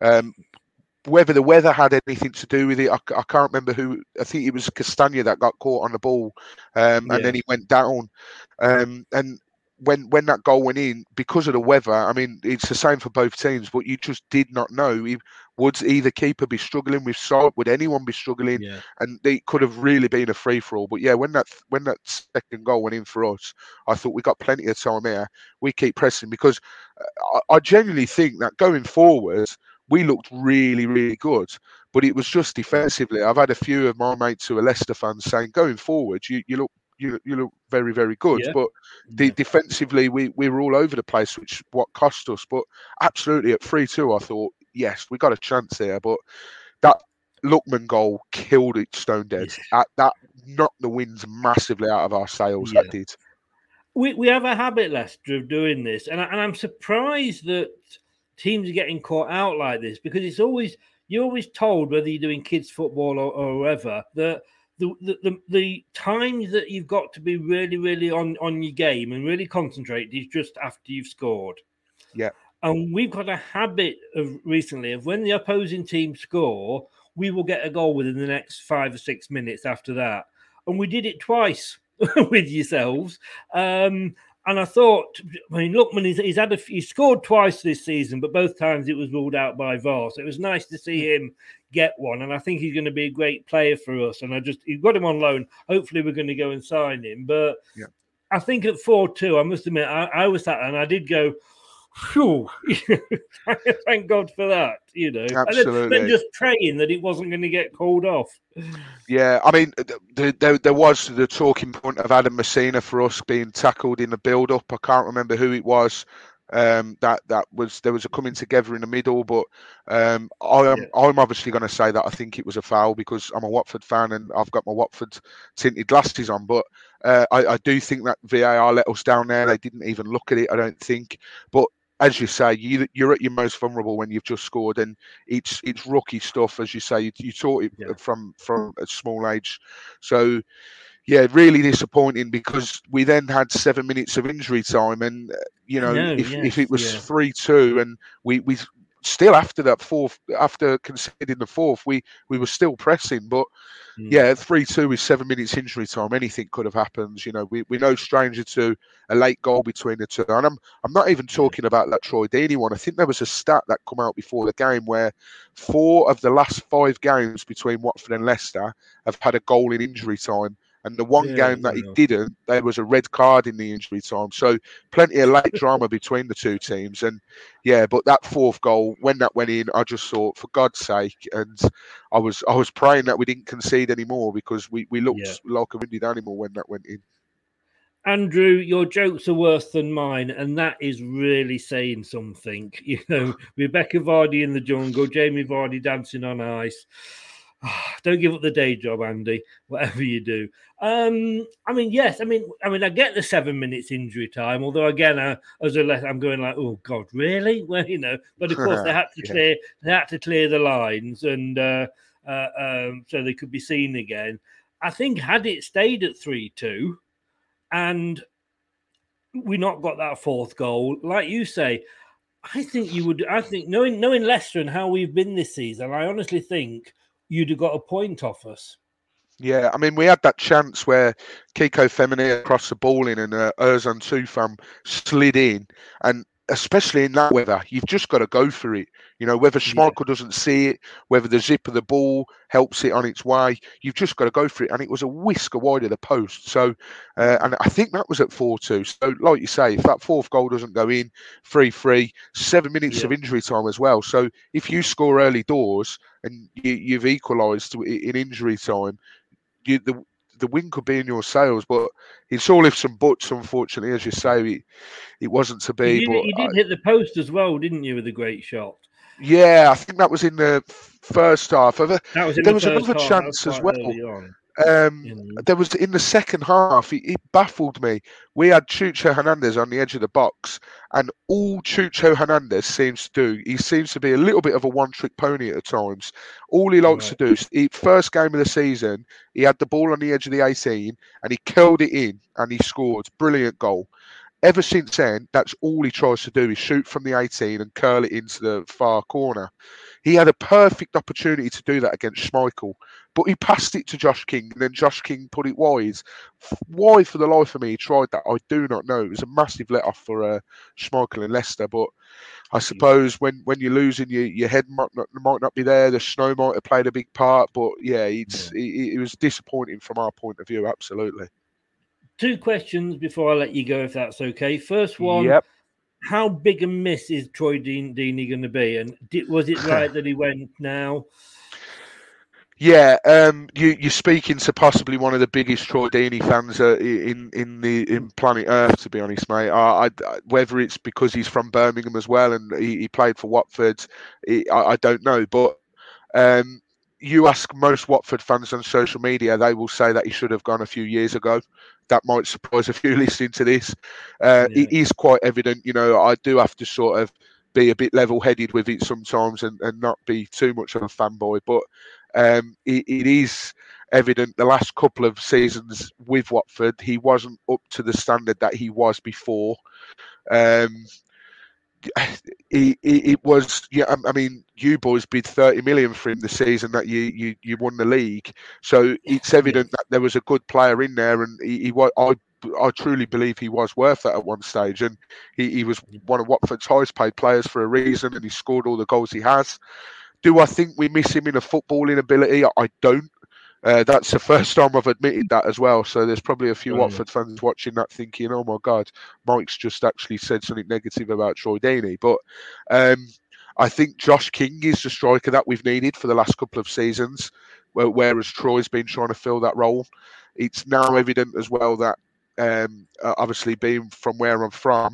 Whether the weather had anything to do with it, I can't remember who. I think it was Castagna that got caught on the ball. And then he went down. And when that goal went in, because of the weather, I mean, it's the same for both teams, but you just did not know. Would either keeper be struggling with sight? Would anyone be struggling? Yeah. And it could have really been a free-for-all. But yeah, when that second goal went in for us, I thought we got plenty of time here. We keep pressing because I genuinely think that going forward, we looked really, really good. But it was just defensively. I've had a few of my mates who are Leicester fans saying, going forward, you look very, very good. Yeah. But defensively, we were all over the place, which what cost us. But absolutely at 3-2, I thought, yes, we got a chance here. But that Lookman goal killed it stone dead. Yeah. That knocked the winds massively out of our sails. Yeah. That did. We have a habit, Leicester, of doing this. And I'm surprised that teams are getting caught out like this, because you're always told, whether you're doing kids football or whatever, that the times that you've got to be really, really on your game and really concentrate is just after you've scored. Yeah. And we've got a habit of recently of when the opposing team score, we will get a goal within the next 5 or 6 minutes after that. And we did it twice with yourselves. And I thought, Lookman, he's scored twice this season, but both times it was ruled out by VAR. So it was nice to see him get one, and I think he's going to be a great player for us. And you've got him on loan. Hopefully, we're going to go and sign him. But I think at 4-2, I must admit, I was sat and I did go, phew, thank God for that, Absolutely. And then just praying that it wasn't going to get called off. Yeah, I mean, there was the talking point of Adam Messina for us being tackled in the build-up. I can't remember who it was. There was a coming together in the middle, but I'm obviously going to say that I think it was a foul because I'm a Watford fan and I've got my Watford tinted glasses on. But I do think that VAR let us down there. They didn't even look at it, I don't think. But as you say, you're at your most vulnerable when you've just scored, and it's rookie stuff, as you say. You taught it from a small age, so yeah, really disappointing because we then had 7 minutes of injury time, and if it was 3-2, and we still after conceding the fourth, we were still pressing, but. Yeah, 3-2 with 7 minutes injury time, anything could have happened. We're no stranger to a late goal between the two. And I'm not even talking about that Troy Deeney one. I think there was a stat that come out before the game where 4 of the last 5 games between Watford and Leicester have had a goal in injury time. And the one game that it didn't, there was a red card in the injury time. So plenty of late drama between the two teams. And yeah, but that 4th goal, when that went in, I just thought, for God's sake, and I was praying that we didn't concede anymore because we looked like a wounded animal when that went in. Andrew, your jokes are worse than mine, and that is really saying something. Rebecca Vardy in the jungle, Jamie Vardy dancing on ice. Don't give up the day job, Andy, whatever you do. I get the 7 minutes injury time, although again, I'm going like, oh God, really? Well, but of course they had to clear the lines, and so they could be seen again. I think had it stayed at 3-2, and we not got that 4th goal, like you say, I think knowing Leicester and how we've been this season, I honestly think you'd have got a point off us. Yeah, I mean, we had that chance where Kiko Femini crossed the ball in and Ozan Tufan slid in. And especially in that weather, you've just got to go for it. Whether Schmeichel doesn't see it, whether the zip of the ball helps it on its way, you've just got to go for it. And it was a whisker wide of the post. So, and I think that was at 4-2. So, like you say, if that 4th goal doesn't go in, 3-3, 7 minutes of injury time as well. So, if you score early doors and you've equalised in injury time, the win could be in your sails, but it's all ifs and buts, unfortunately. As you say, it wasn't to be. You did hit the post as well, didn't you, with a great shot? Yeah, I think that was in the first half. There was another chance as well. There was in the second half. It baffled me. We had Chucho Hernandez on the edge of the box, and all Chucho Hernandez seems to be a little bit of a one-trick pony at times. All he likes to do is, first game of the season, he had the ball on the edge of the 18, and he curled it in, and he scored. Brilliant goal. Ever since then, that's all he tries to do is shoot from the 18 and curl it into the far corner. He had a perfect opportunity to do that against Schmeichel, but he passed it to Josh King, and then Josh King put it wide. Why, for the life of me, he tried that? I do not know. It was a massive let-off for Schmeichel and Leicester, but I suppose when you're losing, your head might not be there. The snow might have played a big part, but yeah, it was disappointing from our point of view, absolutely. 2 questions before I let you go, if that's okay. First one, how big a miss is Troy Deeney going to be? And was it right that he went now? Yeah, you're speaking to possibly one of the biggest Troy Deeney fans in planet Earth, to be honest, mate. Whether it's because he's from Birmingham as well and he played for Watford, I don't know. But you ask most Watford fans on social media, they will say that he should have gone a few years ago. That might surprise a few listening to this. It is quite evident, I do have to sort of be a bit level-headed with it sometimes and not be too much of a fanboy. But it is evident the last couple of seasons with Watford, he wasn't up to the standard that he was before. It was, I mean, you boys bid 30 million for him the season that you won the league, so it's evident that there was a good player in there, and I truly believe he was worth that at one stage, and he was one of Watford's highest paid players for a reason, and he scored all the goals he has. Do I think we miss him in a footballing ability? I don't. That's the first time I've admitted that as well. So there's probably a few Watford fans watching that thinking, oh my God, Mike's just actually said something negative about Troy Deeney. But I think Josh King is the striker that we've needed for the last couple of seasons, whereas Troy's been trying to fill that role. It's now evident as well that obviously being from where I'm from,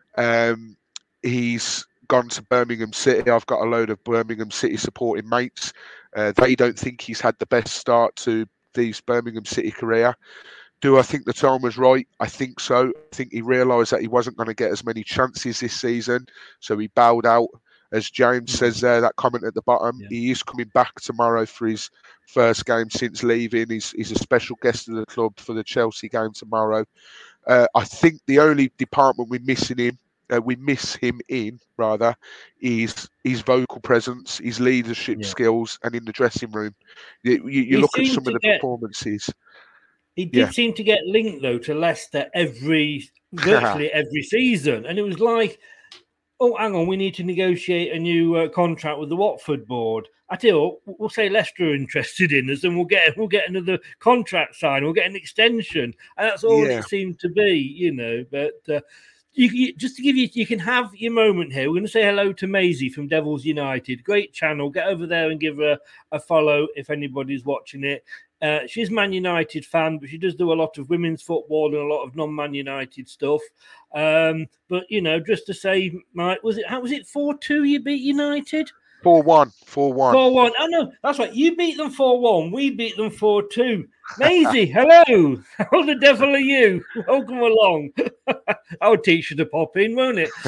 he's gone to Birmingham City. I've got a load of Birmingham City supporting mates. They don't think he's had the best start to his Birmingham City career. Do I think the time was right? I think so. I think he realised that he wasn't going to get as many chances this season, so he bowed out. As James says there, that comment at the bottom, he is coming back tomorrow for his first game since leaving. He's a special guest of the club for the Chelsea game tomorrow. I think the only department we miss him in, is his vocal presence, his leadership skills, and in the dressing room. You look at some of the performances. He did seem to get linked, though, to Leicester virtually every season. And it was like, oh, hang on, we need to negotiate a new contract with the Watford board. I tell you what, we'll say Leicester are interested in us, and we'll get another contract signed. We'll get an extension, and that's all it seemed to be, But just to give you can have your moment here. We're going to say hello to Maisie from Devils United. Great channel. Get over there and give her a follow if anybody's watching it. She's Man United fan, but she does do a lot of women's football and a lot of non-Man United stuff. But just to say, Mike, was it 4-2 you beat United? 4-1. 4-1. Oh no, that's right. You beat them 4-1. We beat them 4-2. Maisie, hello. How the devil are you? Welcome along. I'll teach you to pop in, won't it?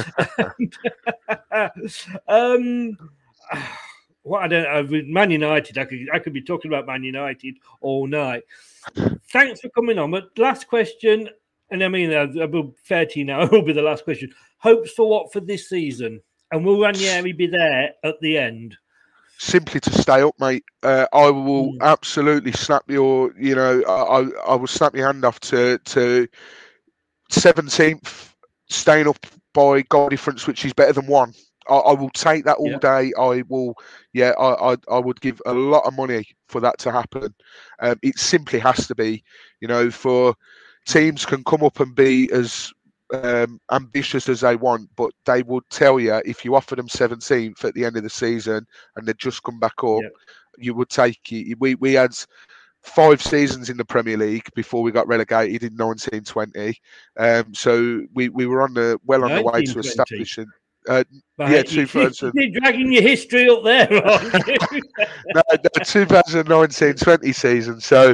Well, I don't know. With Man United, I could be talking about Man United all night. Thanks for coming on. But last question, and I mean, I'll be fair to you now. It will be the last question. Hopes for Watford this season, and will Ranieri be there at the end? Simply to stay up, mate. I will absolutely snap your. I will snap your hand off to 17th, staying up by goal difference, which is better than 1. I will take that all day. I will, I would give a lot of money for that to happen. It simply has to be, for teams can come up and be as ambitious as they want, but they would tell you if you offer them 17th at the end of the season and they just come back up, you would take it. We had 5 seasons in the Premier League before we got relegated in 1920. So we were on the way to establishing. 2000. You're dragging your history up there, aren't you? No, 2019-20 season. So,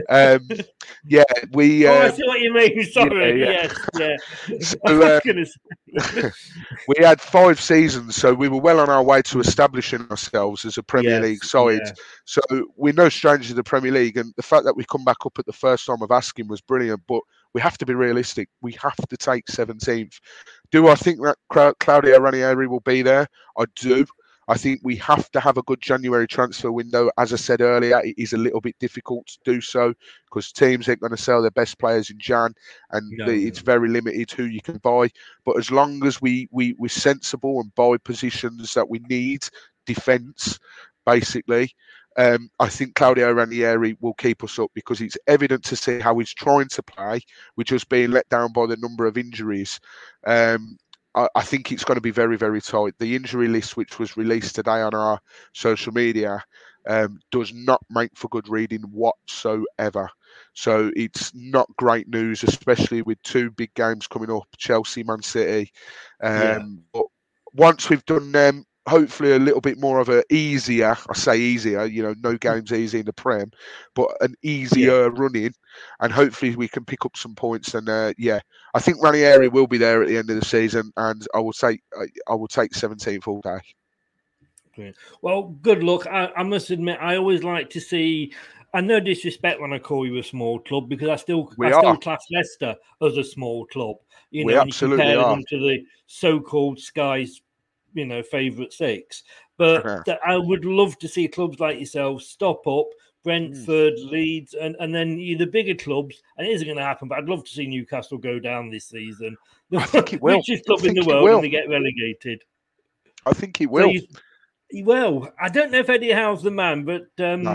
we. I see what you mean. Sorry. Yes. So, we had 5 seasons, so we were well on our way to establishing ourselves as a Premier League side. Yeah. So we're no strangers to the Premier League, and the fact that we come back up at the first time of asking was brilliant. But we have to be realistic. We have to take 17th. Do I think that Claudio Ranieri will be there? I do. I think we have to have a good January transfer window. As I said earlier, it is a little bit difficult to do so because teams ain't going to sell their best players in Jan, and it's very limited who you can buy. But as long as we're sensible and buy positions that we need, defence, basically, I think Claudio Ranieri will keep us up because it's evident to see how he's trying to play. We're just being let down by the number of injuries. I think it's going to be very, very tight. The injury list, which was released today on our social media, does not make for good reading whatsoever. So it's not great news, especially with 2 big games coming up, Chelsea, Man City. But once we've done them, hopefully a little bit more of a easier, I say easier, no game's easy in the Prem, but an easier run-in, and hopefully we can pick up some points. And I think Ranieri will be there at the end of the season, and I will take 17th all day. Brilliant. Well, good luck. I must admit, I always like to see, and no disrespect when I call you a small club, because I still class Leicester as a small club. We absolutely compare are. them to the so-called Sky's favourite 6. But I would love to see clubs like yourself stop up, Brentford, Leeds, and then the bigger clubs. And it isn't going to happen, but I'd love to see Newcastle go down this season. I think it will. Richest club in the world when they get relegated. I think it will. Well, I don't know if Eddie Howe's the man, but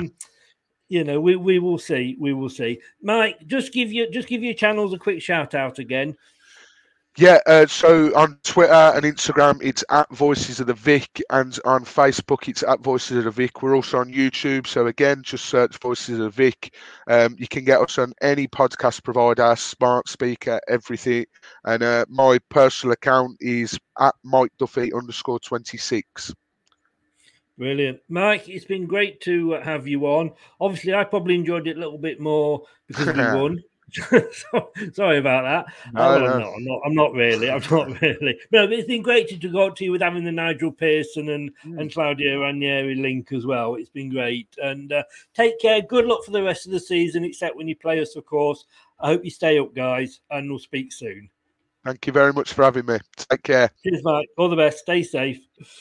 we will see. We will see. Mike, just give your channels a quick shout out again. Yeah, so on Twitter and Instagram, it's at Voices of the Vic, and on Facebook, it's at Voices of the Vic. We're also on YouTube, so again, just search Voices of the Vic. You can get us on any podcast provider, smart speaker, everything. And my personal account is at Mike Duffy _26. Brilliant. Mike, it's been great to have you on. Obviously, I probably enjoyed it a little bit more because we won. Sorry about that. No. I'm not really. But it's been great to go to you with having the Nigel Pearson and Claudio Ranieri link as well. It's been great. And take care. Good luck for the rest of the season, except when you play us, of course. I hope you stay up, guys, and we'll speak soon. Thank you very much for having me. Take care. Cheers, Mike. All the best. Stay safe.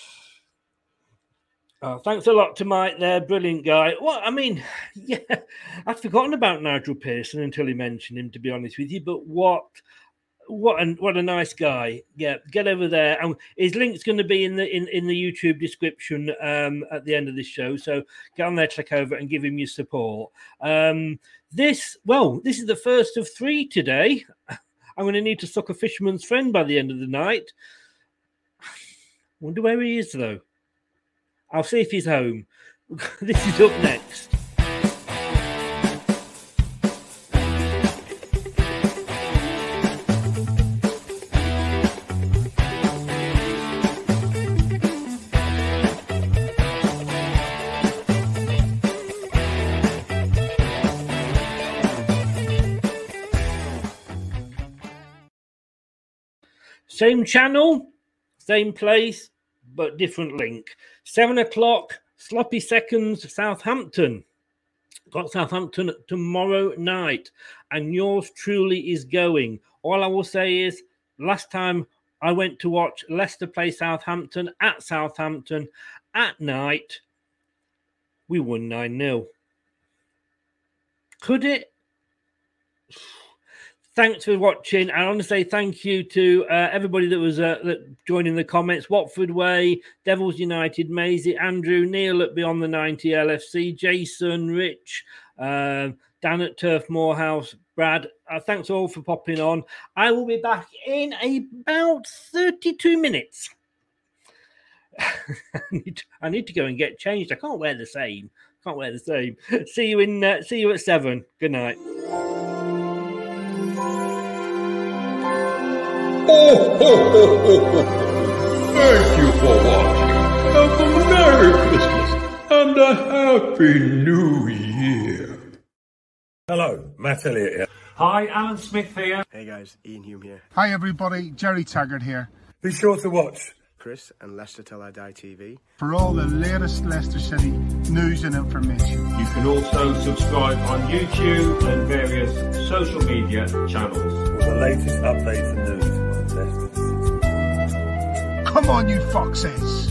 Thanks a lot to Mike there. Brilliant guy. Well, I mean, yeah, I'd forgotten about Nigel Pearson until he mentioned him, to be honest with you. But what a nice guy. Yeah, get over there. And his link's going to be in the YouTube description at the end of this show. So get on there, click over and give him your support. This is the first of 3 today. I'm going to need to suck a fisherman's friend by the end of the night. Wonder where he is, though. I'll see if he's home. This is up next. Same channel, same place, but different link. 7 o'clock, Sloppy Seconds, Southampton. Got Southampton tomorrow night, and yours truly is going. All I will say is, last time I went to watch Leicester play Southampton at night, we won 9-0. Could it? Thanks for watching. I want to say thank you to everybody that was that joined in the comments. Watford Way, Devils United, Maisie, Andrew, Neil at Beyond the 90 LFC, Jason, Rich, Dan at Turf Morehouse, Brad. Thanks all for popping on. I will be back in about 32 minutes. I need to go and get changed. I can't wear the same. See you at 7. Good night. Ho, ho, ho, ho, ho. Thank you for watching. Have a Merry Christmas and a Happy New Year. Hello, Matt Elliott here. Hi, Alan Smith here. Hey guys, Ian Hume here. Hi everybody, Jerry Taggart here. Be sure to watch Chris and Leicester Till I Die TV for all the latest Leicester City news and information. You can also subscribe on YouTube and various social media channels for the latest updates and news on Leicester City. Come on, you foxes!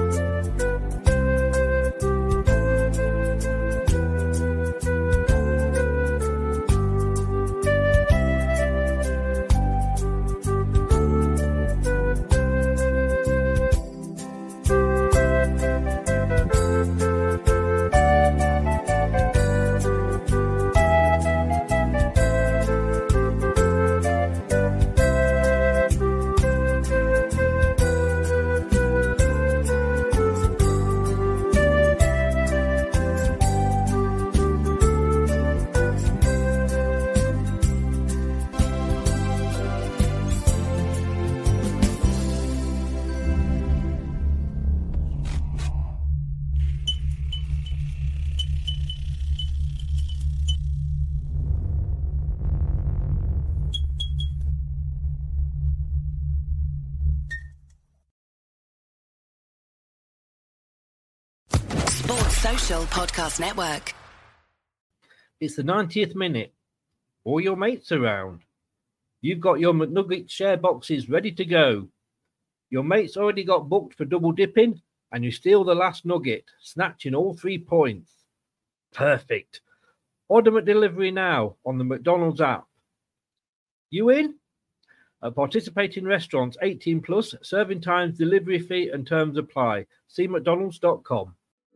Social Podcast Network. It's the 90th minute. All your mates around. You've got your McNugget share boxes ready to go. Your mates already got booked for double dipping, and you steal the last nugget, snatching all 3 points. Perfect. Order McDelivery now on the McDonald's app. You in? At participating restaurants, 18 plus, serving times, delivery fee and terms apply. See mcdonalds.com.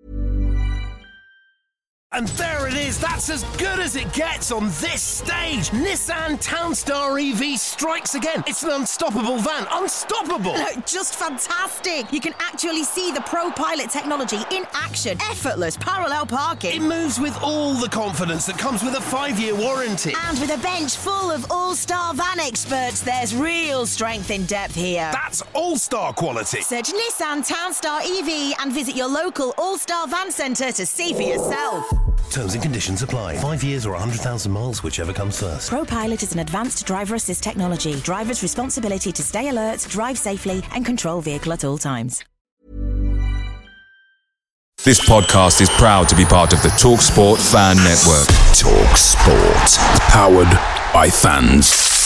And there it is, that's as good as it gets on this stage. Nissan Townstar EV strikes again. It's an unstoppable van, unstoppable. Look, just fantastic. You can actually see the ProPilot technology in action. Effortless parallel parking. It moves with all the confidence that comes with a 5-year warranty. And with a bench full of all-star van experts, there's real strength in depth here. That's all-star quality. Search Nissan Townstar EV and visit your local all-star van centre to see for yourself. Terms and conditions apply. 5 years or 100,000 miles, whichever comes first. ProPilot is an advanced driver assist technology. Driver's responsibility to stay alert, drive safely, and control vehicle at all times. This podcast is proud to be part of the TalkSport Fan Network. TalkSport. Powered by fans.